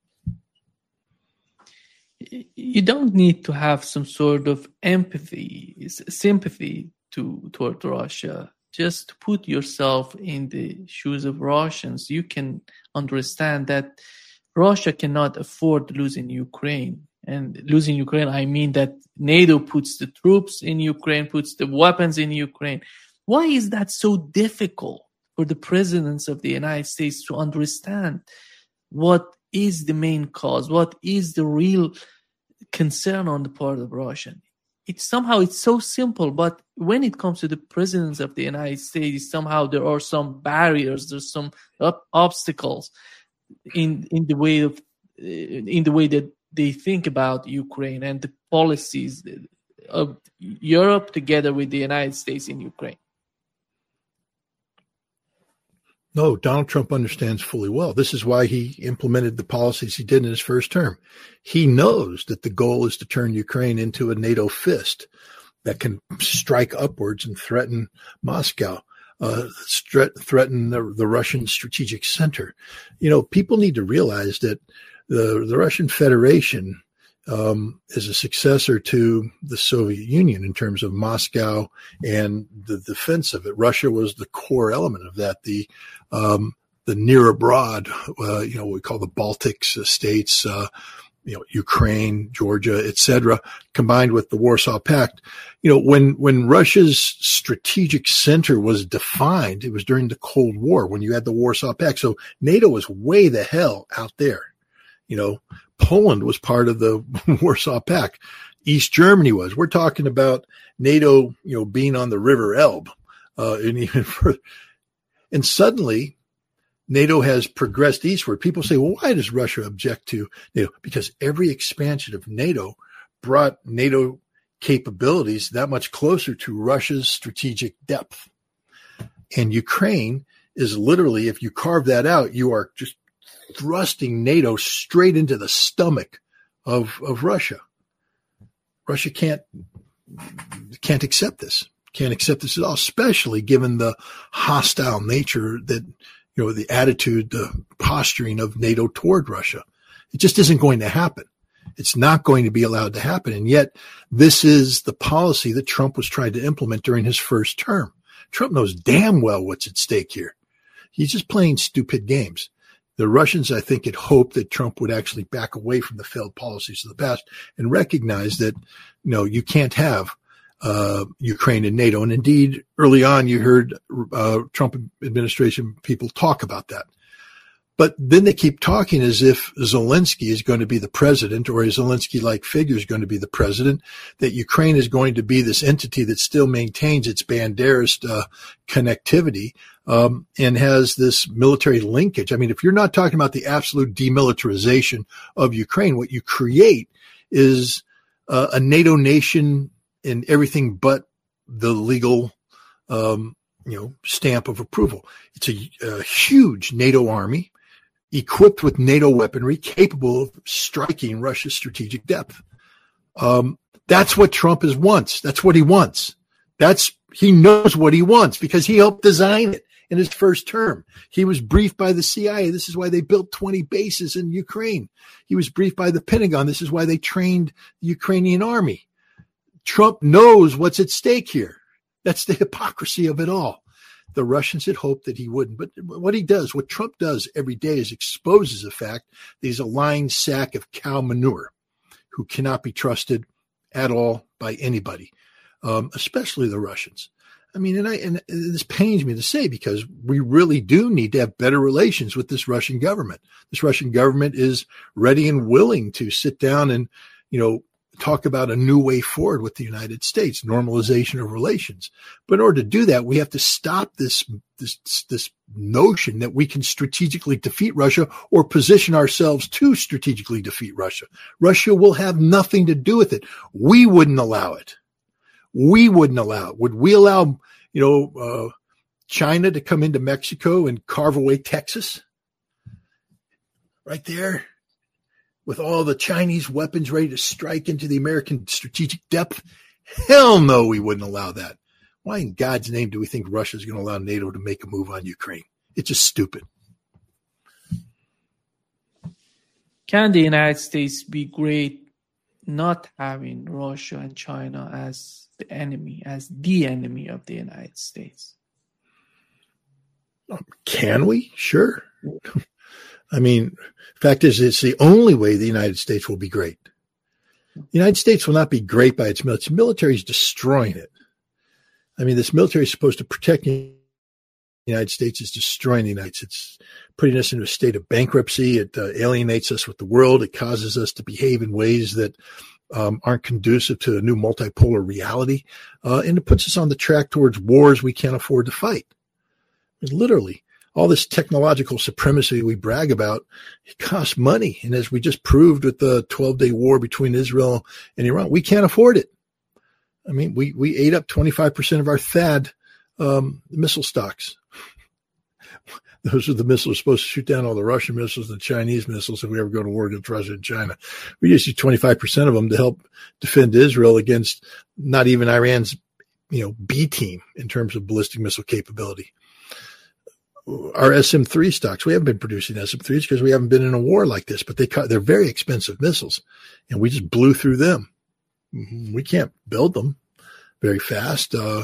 You don't need to have some sort of empathy, sympathy to toward Russia. Just put yourself in the shoes of Russians. You can understand that Russia cannot afford losing Ukraine. And losing Ukraine, I mean that NATO puts the troops in Ukraine, puts the weapons in Ukraine. Why is that so difficult for the presidents of the United States to understand what is the main cause, what is the real concern on the part of Russia? It's somehow it's so simple, but when it comes to the presidents of the United States, somehow there are some barriers, there's some up, obstacles in in the way of in the way that they think about Ukraine and the policies of Europe together with the United States in Ukraine. No, Donald Trump understands fully well. This is why he implemented the policies he did in his first term. He knows that the goal is to turn Ukraine into a NATO fist that can strike upwards and threaten Moscow, uh, threaten the, the Russian strategic center. You know, people need to realize that the, the Russian Federation um, is a successor to the Soviet Union in terms of Moscow and the defense of it. Russia was the core element of that. The um, the near abroad, uh, you know, what we call the Baltic states, uh, you know, Ukraine, Georgia, et cetera, combined with the Warsaw Pact. You know, when when Russia's strategic center was defined, it was during the Cold War when you had the Warsaw Pact. So NATO was way the hell out there. You know, Poland was part of the Warsaw Pact. East Germany was. We're talking about NATO, you know, being on the River Elbe, uh, and even further. And suddenly, NATO has progressed eastward. People say, well, why does Russia object to NATO? Because every expansion of NATO brought NATO capabilities that much closer to Russia's strategic depth. And Ukraine is literally, if you carve that out, you are just thrusting NATO straight into the stomach of, of Russia. Russia can't can't accept this. Can't accept this at all, especially given the hostile nature that, you know, the attitude, the posturing of NATO toward Russia. It just isn't going to happen. It's not going to be allowed to happen. And yet this is the policy that Trump was trying to implement during his first term. Trump knows damn well what's at stake here. He's just playing stupid games. The Russians, I think, had hoped that Trump would actually back away from the failed policies of the past and recognize that, you know, you can't have uh, Ukraine and NATO. And indeed, early on, you heard uh, Trump administration people talk about that. But then they keep talking as if Zelensky is going to be the president, or a Zelensky-like figure is going to be the president, that Ukraine is going to be this entity that still maintains its Banderist uh, connectivity um, and has this military linkage. I mean, if you're not talking about the absolute demilitarization of Ukraine, what you create is uh, a NATO nation in everything but the legal um, you know, stamp of approval. It's a, a huge NATO army, equipped with NATO weaponry, capable of striking Russia's strategic depth. Um, that's what Trump is wants. That's what he wants. That's, he knows what he wants because he helped design it in his first term. He was briefed by the C I A. This is why they built twenty bases in Ukraine. He was briefed by the Pentagon. This is why they trained the Ukrainian army. Trump knows what's at stake here. That's the hypocrisy of it all. The Russians had hoped that he wouldn't. But what he does, what Trump does every day is exposes the fact that he's a lying sack of cow manure who cannot be trusted at all by anybody, um, especially the Russians. I mean, and, I, and this pains me to say because we really do need to have better relations with this Russian government. This Russian government is ready and willing to sit down and, you know, talk about a new way forward with the United States, normalization of relations. But in order to do that, we have to stop this, this, this notion that we can strategically defeat Russia or position ourselves to strategically defeat Russia. Russia will have nothing to do with it. We wouldn't allow it. We wouldn't allow it. Would we allow, you know, uh, China to come into Mexico and carve away Texas? Right there. With all the Chinese weapons ready to strike into the American strategic depth? Hell no, we wouldn't allow that. Why in God's name do we think Russia is going to allow NATO to make a move on Ukraine? It's just stupid. Can the United States be great not having Russia and China as the enemy, as the enemy of the United States? Can we? Sure. I mean, fact is, it's the only way the United States will be great. The United States will not be great by its military. The military is destroying it. I mean, this military is supposed to protect the United States. It's destroying the United States. It's putting us into a state of bankruptcy. It uh, alienates us with the world. It causes us to behave in ways that um, aren't conducive to a new multipolar reality. Uh, and it puts us on the track towards wars we can't afford to fight. I mean, literally. All this technological supremacy we brag about, it costs money. And as we just proved with the twelve-day war between Israel and Iran, we can't afford it. I mean, we, we ate up twenty-five percent of our THAAD um, missile stocks. Those are the missiles supposed to shoot down all the Russian missiles and the Chinese missiles if we ever go to war against Russia and China. We just use twenty-five percent of them to help defend Israel against not even Iran's, you know, B team in terms of ballistic missile capability. Our S M three stocks, we haven't been producing S M threes because we haven't been in a war like this, but they they're very expensive missiles, and we just blew through them. We can't build them very fast. Uh,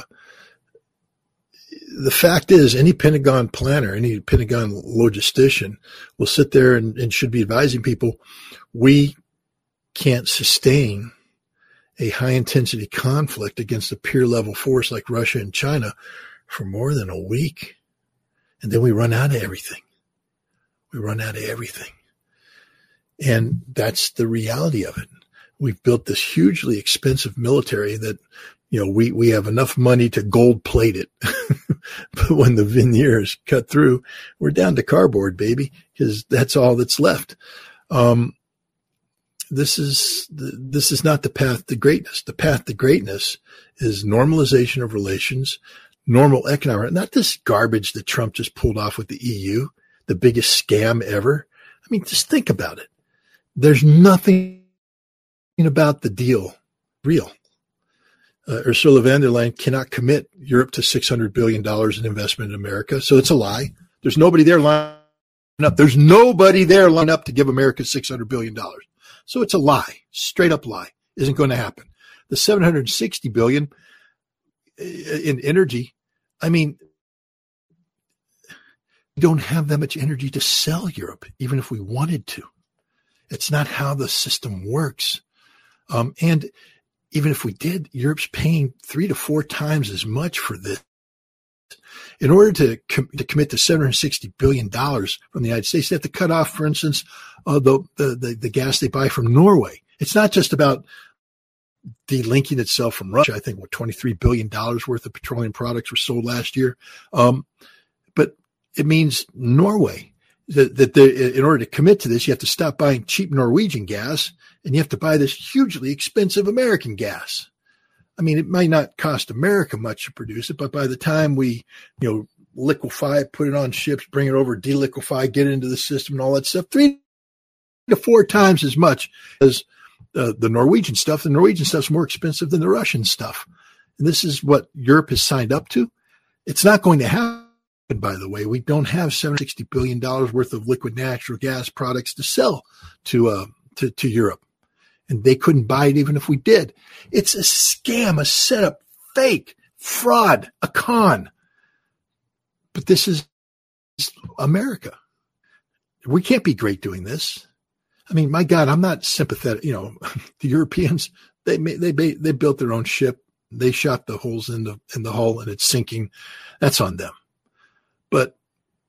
the fact is, any Pentagon planner, any Pentagon logistician will sit there and, and should be advising people, we can't sustain a high-intensity conflict against a peer-level force like Russia and China for more than a week. And then we run out of everything. We run out of everything. And that's the reality of it. We've built this hugely expensive military that, you know, we, we have enough money to gold plate it. But when the veneer is cut through, we're down to cardboard, baby, because that's all that's left. Um, this is, this is not the path to greatness. The path to greatness is normalization of relations, normal economic, not this garbage that Trump just pulled off with the E U, the biggest scam ever. I mean, just think about it. There's nothing about the deal real. Uh, Ursula von der Leyen cannot commit Europe to six hundred billion dollars in investment in America, so it's a lie. There's nobody there lining up. There's nobody there lining up to give America six hundred billion dollars. So it's a lie, straight up lie. Isn't going to happen. The seven hundred sixty billion dollars in energy, I mean, we don't have that much energy to sell Europe, even if we wanted to. It's not how the system works. Um, and even if we did, Europe's paying three to four times as much for this. In order to, com- to commit to seven hundred sixty billion dollars from the United States, they have to cut off, for instance, uh, the, the, the, the gas they buy from Norway. It's not just about delinking itself from Russia. I think what twenty-three billion dollars worth of petroleum products were sold last year. Um, but it means Norway, that, that they, in order to commit to this, you have to stop buying cheap Norwegian gas and you have to buy this hugely expensive American gas. I mean, it might not cost America much to produce it, but by the time we, you know, liquefy it, put it on ships, bring it over, deliquefy, get it into the system and all that stuff, three to four times as much as uh, the Norwegian stuff. The Norwegian stuff's more expensive than the Russian stuff. And this is what Europe has signed up to. It's not going to happen, by the way. We don't have seven hundred sixty billion dollars worth of liquid natural gas products to sell to, uh, to, to Europe. And they couldn't buy it even if we did. It's a scam, a setup, fake, fraud, a con. But this is America. We can't be great doing this. I mean, my God, I'm not sympathetic. You know, the Europeans, they they they built their own ship. They shot the holes in the in the hull and it's sinking. That's on them. But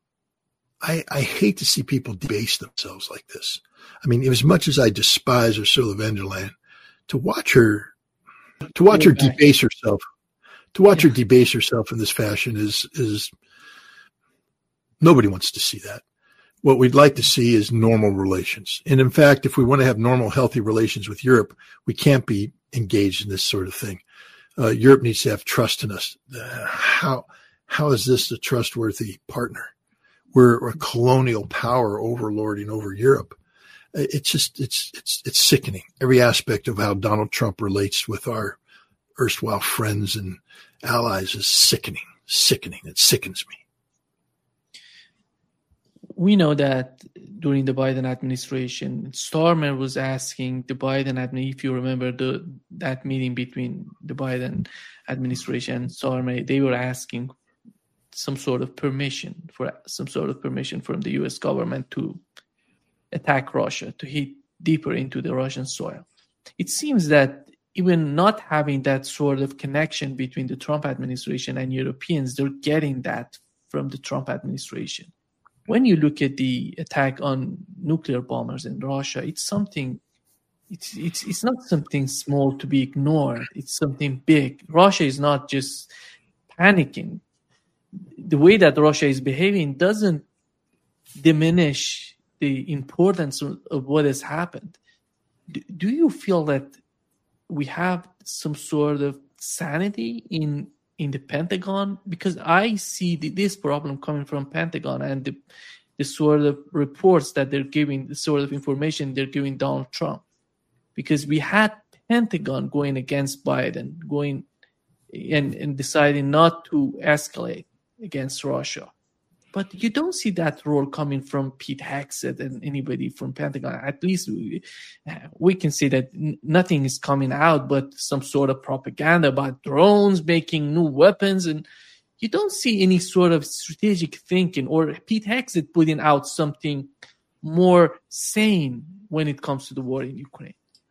I I hate to see people debase themselves like this. I mean, as much as I despise Ursula von der Leyen, to watch her, to watch her debase herself, to watch her debase herself in this fashion is, is nobody wants to see that. What we'd like to see is normal relations. And in fact, if we want to have normal, healthy relations with Europe, we can't be engaged in this sort of thing. Uh, Europe needs to have trust in us. Uh, how, how is this a trustworthy partner? We're a colonial power overlording over Europe. It's just, it's, it's, it's sickening. Every aspect of how Donald Trump relates with our erstwhile friends and allies is sickening, sickening. It sickens me. We know that during the Biden administration, Starmer was asking the Biden administration, if you remember the that meeting between the Biden administration and Starmer, they were asking some sort of permission for some sort of permission from the U S government to attack Russia, to hit deeper into the Russian soil. It seems that even not having that sort of connection between the Trump administration and Europeans, they're getting that from the Trump administration. When you look at the attack on nuclear bombers in Russia, it's something, it's it's it's not something small to be ignored. It's something big. Russia is not just panicking. The way that Russia is behaving doesn't diminish the importance of, of what has happened. Do, do you feel that we have some sort of sanity in in the Pentagon? Because I see the, this problem coming from Pentagon and the, the sort of reports that they're giving, the sort of information they're giving Donald Trump. Because we had Pentagon going against Biden, going and, and deciding not to escalate against Russia. But you don't see that role coming from Pete Hegseth and anybody from Pentagon. At least we, we can say that n- nothing is coming out but some sort of propaganda about drones making new weapons. And you don't see any sort of strategic thinking or Pete Hegseth putting out something more sane when it comes to the war in Ukraine.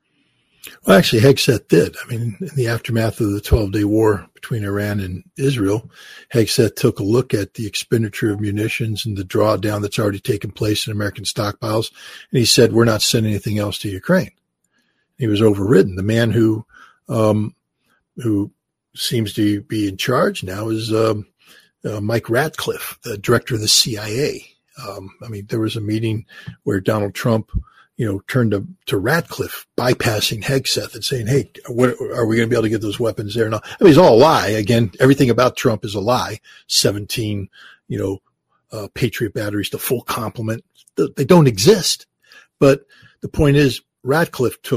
Well, actually, Hegseth did. I mean, in the aftermath of the twelve-day war between Iran and Israel, Hegseth took a look at the expenditure of munitions and the drawdown that's already taken place in American stockpiles, and he said, we're not sending anything else to Ukraine. He was overridden. The man who um, who seems to be in charge now is um, uh, Mike Ratcliffe, the director of the C I A. Um, I mean, there was a meeting where Donald Trump you know, turned to, to Ratcliffe, bypassing Hegseth and saying, hey, what, are we going to be able to get those weapons there? No, I mean, it's all a lie. Again, everything about Trump is a lie. seventeen, you know, uh, Patriot batteries, the full complement. They don't exist. But the point is, Ratcliffe took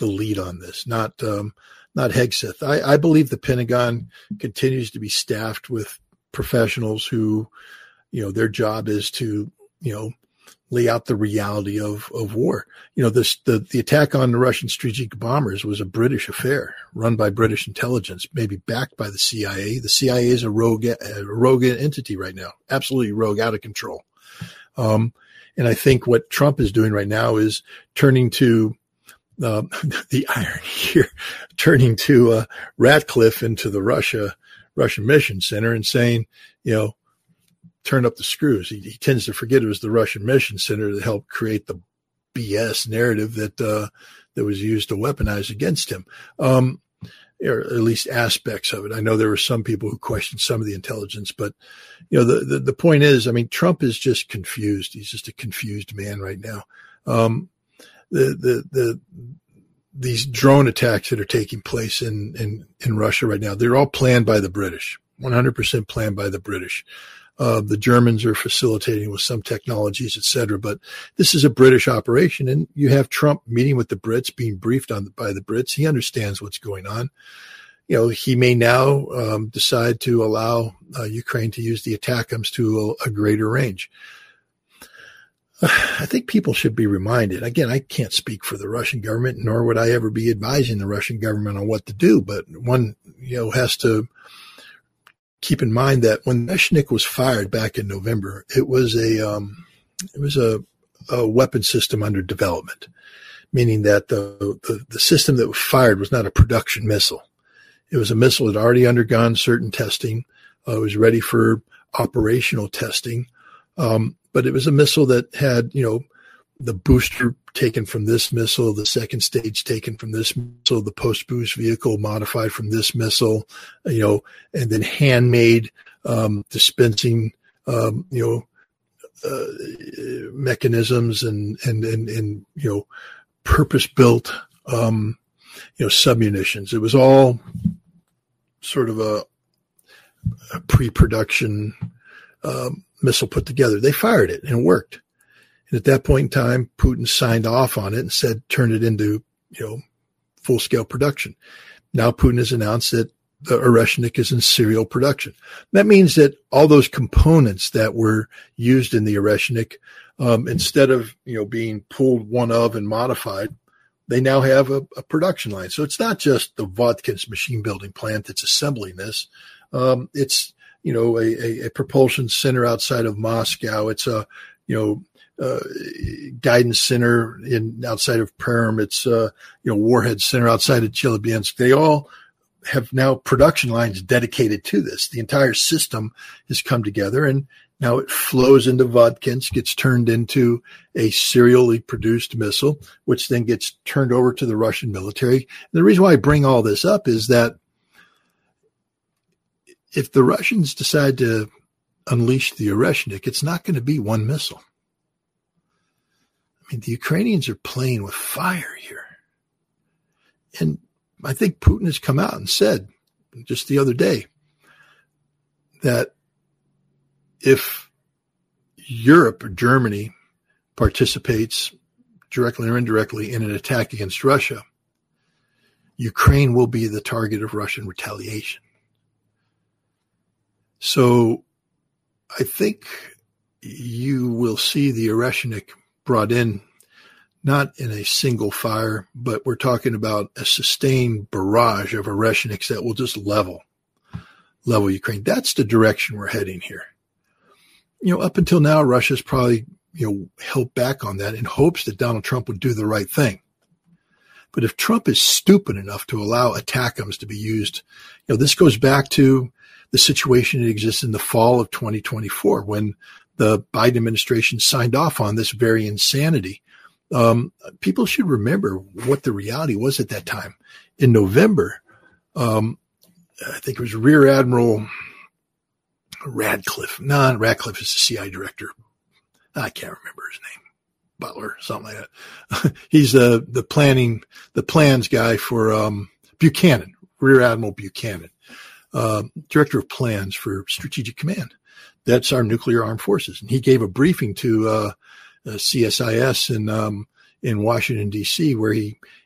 the lead on this, not um, not Hegseth. I, I believe the Pentagon continues to be staffed with professionals who, you know, their job is to, you know, lay out the reality of, of war. You know, this, the, the attack on the Russian strategic bombers was a British affair run by British intelligence, maybe backed by the C I A. The C I A is a rogue, a rogue entity right now, absolutely rogue, out of control. Um, and I think what Trump is doing right now is turning to, uh, the irony here, turning to, uh, Ratcliffe into the Russia, Russian Mission Center and saying, you know, turn up the screws. He, he tends to forget it was the Russian Mission Center that helped create the B S narrative that, uh, that was used to weaponize against him. Um, or at least aspects of it. I know there were some people who questioned some of the intelligence, but you know, the, the, the point is, I mean, Trump is just confused. He's just a confused man right now. Um, the, the, the, these drone attacks that are taking place in, in, in Russia right now, they're all planned by the British, one hundred percent planned by the British. Uh, the Germans are facilitating with some technologies, et cetera. But this is a British operation, and you have Trump meeting with the Brits, being briefed on by the Brits. He understands what's going on. You know, he may now um, decide to allow uh, Ukraine to use the ATACMS to a, a greater range. I think people should be reminded. Again, I can't speak for the Russian government, nor would I ever be advising the Russian government on what to do. But one, you know, has to keep in mind that when Meshnik was fired back in November, it was a um, it was a, a weapon system under development, meaning that the, the the system that was fired was not a production missile. It was a missile that had already undergone certain testing. Uh, it was ready for operational testing, um, but it was a missile that had, you know, the booster taken from this missile, the second stage taken from this missile, the post-boost vehicle modified from this missile, you know, and then handmade um, dispensing, um, you know, uh, mechanisms and, and, and, and, you know, purpose-built, um, you know, submunitions. It was all sort of a, a pre-production um, missile put together. They fired it and it worked. And at that point in time, Putin signed off on it and said, turn it into, you know, full scale production. Now Putin has announced that the Oreshnik is in serial production. That means that all those components that were used in the Oreshnik, um, instead of, you know, being pulled one of and modified, they now have a, a production line. So it's not just the Votkins machine building plant that's assembling this. Um, it's, you know, a, a, a propulsion center outside of Moscow. It's a, you know, Uh, guidance center in outside of Perm. It's uh, you know, warhead center outside of Chelyabinsk. They all have now production lines dedicated to this. The entire system has come together, and now it flows into Votkins, gets turned into a serially produced missile, which then gets turned over to the Russian military. And the reason why I bring all this up is that if the Russians decide to unleash the Oreshnik, it's not going to be one missile. I mean, the Ukrainians are playing with fire here. And I think Putin has come out and said just the other day that if Europe or Germany participates directly or indirectly in an attack against Russia, Ukraine will be the target of Russian retaliation. So I think you will see the Oreshnik brought in not in a single fire, but we're talking about a sustained barrage of Oreshniks that will just level, level Ukraine. That's the direction we're heading here. You know, up until now, Russia's probably, you know, held back on that in hopes that Donald Trump would do the right thing. But if Trump is stupid enough to allow ATACMS to be used, you know, this goes back to the situation that exists in the fall of twenty twenty-four when the Biden administration signed off on this very insanity. Um, people should remember what the reality was at that time. In November, um, I think it was Rear Admiral Radcliffe. No, Radcliffe is the C I A director. I can't remember his name. Butler, something like that. He's the, the planning, the plans guy for um, Buchanan, Rear Admiral Buchanan, uh, director of plans for Strategic Command. That's our nuclear armed forces. And he gave a briefing to uh, uh, C S I S in um, in Washington, D C, where he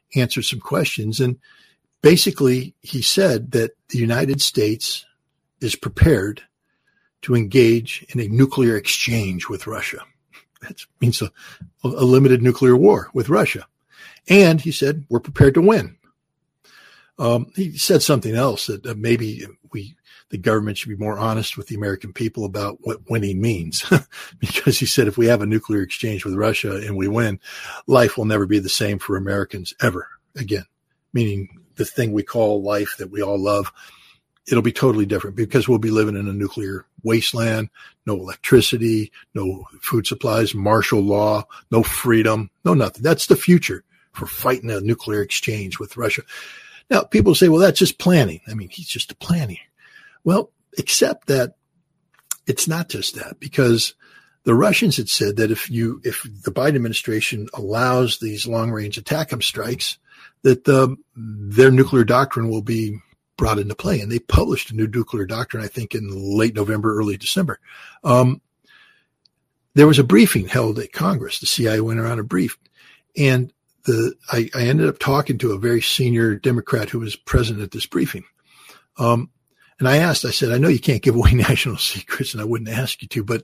answered some questions. And basically, he said that the United States is prepared to engage in a nuclear exchange with Russia. That means a, a limited nuclear war with Russia. And he said, we're prepared to win. Um, he said something else that uh, maybe we, the government should be more honest with the American people about what winning means. Because he said, if we have a nuclear exchange with Russia and we win, life will never be the same for Americans ever again. Meaning the thing we call life that we all love, it'll be totally different because we'll be living in a nuclear wasteland, no electricity, no food supplies, martial law, no freedom, no nothing. That's the future for fighting a nuclear exchange with Russia. Now, people say, well, that's just planning. I mean, he's just a planning. Well, except that it's not just that, because the Russians had said that if you, if the Biden administration allows these long-range ATACMS strikes, that the, their nuclear doctrine will be brought into play. And they published a new nuclear doctrine, I think, in late November, early December. Um, there was a briefing held at Congress. The C I A went around and briefed. And the I, I ended up talking to a very senior Democrat who was present at this briefing. Um, and I asked, I said, I know you can't give away national secrets, and I wouldn't ask you to, but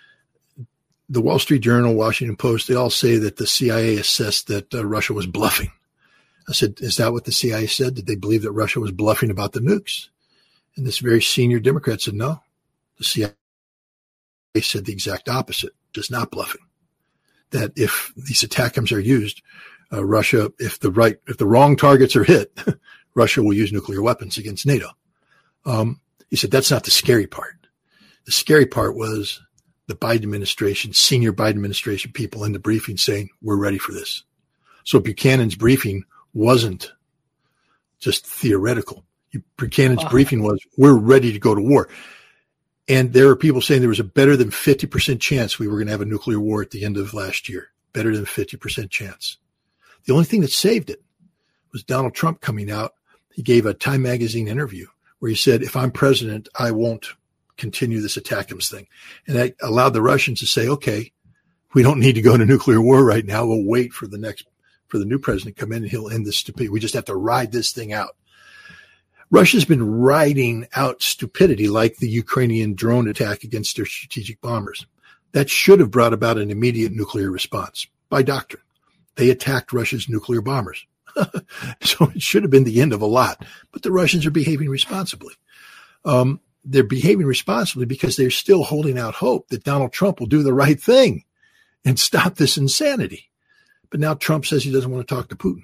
the Wall Street Journal, Washington Post, they all say that the C I A assessed that uh, Russia was bluffing. I said, is that what the C I A said? Did they believe that Russia was bluffing about the nukes? And this very senior Democrat said, no. The C I A said the exact opposite, just not bluffing. That if these ATACMS are used, uh, Russia, if the right, if the wrong targets are hit, Russia will use nuclear weapons against NATO. Um, he said, that's not the scary part. The scary part was the Biden administration, senior Biden administration people in the briefing saying, we're ready for this. So Buchanan's briefing wasn't just theoretical. Buchanan's wow. briefing was, we're ready to go to war. And there are people saying there was a better than fifty percent chance we were going to have a nuclear war at the end of last year. Better than fifty percent chance. The only thing that saved it was Donald Trump coming out. He gave a Time magazine interview where he said, if I'm president, I won't continue this ATACMS thing. And that allowed the Russians to say, okay, we don't need to go to nuclear war right now. We'll wait for the next, for the new president to come in and he'll end this stupidity. We just have to ride this thing out. Russia's been riding out stupidity like the Ukrainian drone attack against their strategic bombers. That should have brought about an immediate nuclear response by doctrine. They attacked Russia's nuclear bombers. So it should have been the end of a lot. But the Russians are behaving responsibly. Um, they're behaving responsibly because they're still holding out hope that Donald Trump will do the right thing and stop this insanity. But now Trump says he doesn't want to talk to Putin.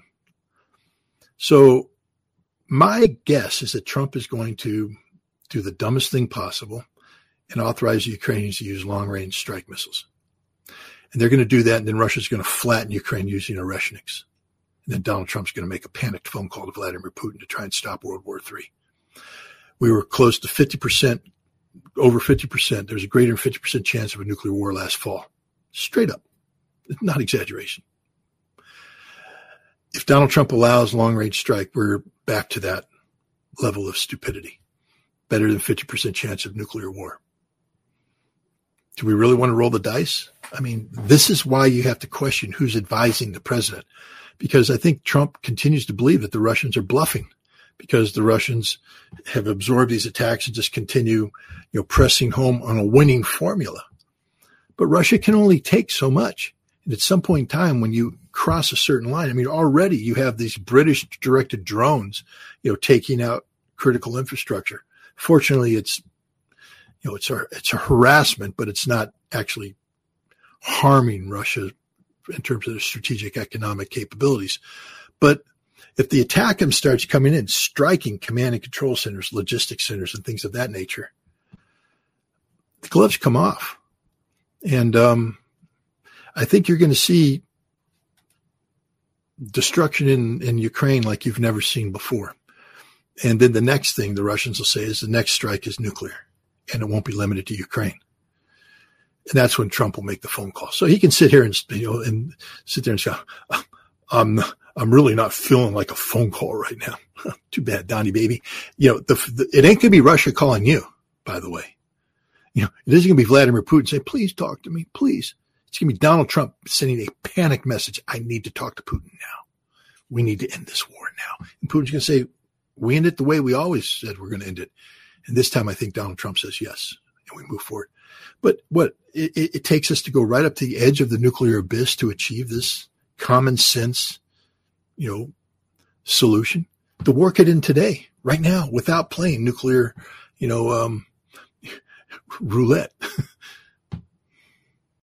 So my guess is that Trump is going to do the dumbest thing possible and authorize the Ukrainians to use long-range strike missiles. And they're going to do that, and then Russia's going to flatten Ukraine using Oreshniks. And then Donald Trump's going to make a panicked phone call to Vladimir Putin to try and stop World War Three. We were close to fifty percent, over fifty percent. There's a greater than fifty percent chance of a nuclear war last fall. Straight up. Not exaggeration. If Donald Trump allows long-range strike, we're back to that level of stupidity. Better than fifty percent chance of nuclear war. Do we really want to roll the dice? I mean, this is why you have to question who's advising the president. Because I think Trump continues to believe that the Russians are bluffing because the Russians have absorbed these attacks and just continue, you know, pressing home on a winning formula. But Russia can only take so much. And at some point in time, when you cross a certain line, I mean, already you have these British directed drones, you know, taking out critical infrastructure. Fortunately, it's, you know, it's a, it's a harassment, but it's not actually harming Russia in terms of their strategic economic capabilities. But if the ATACMS starts coming in, striking command and control centers, logistics centers, and things of that nature, the gloves come off. And um, I think you're going to see destruction in, in Ukraine like you've never seen before. And then the next thing the Russians will say is the next strike is nuclear, and it won't be limited to Ukraine. And that's when Trump will make the phone call. So he can sit here and, you know, and sit there and say, I'm, I'm really not feeling like a phone call right now. Too bad, Donnie, baby. You know, the, the, it ain't going to be Russia calling you, by the way. You know, it isn't going to be Vladimir Putin saying, please talk to me, please. It's going to be Donald Trump sending a panic message. I need to talk to Putin now. we need to end this war now. And Putin's going to say, we end it the way we always said we're going to end it. And this time I think Donald Trump says yes, and we move forward. But what it, it takes us to go right up to the edge of the nuclear abyss to achieve this common sense, you know, solution. The war could end today, right now, without playing nuclear, you know, um, roulette.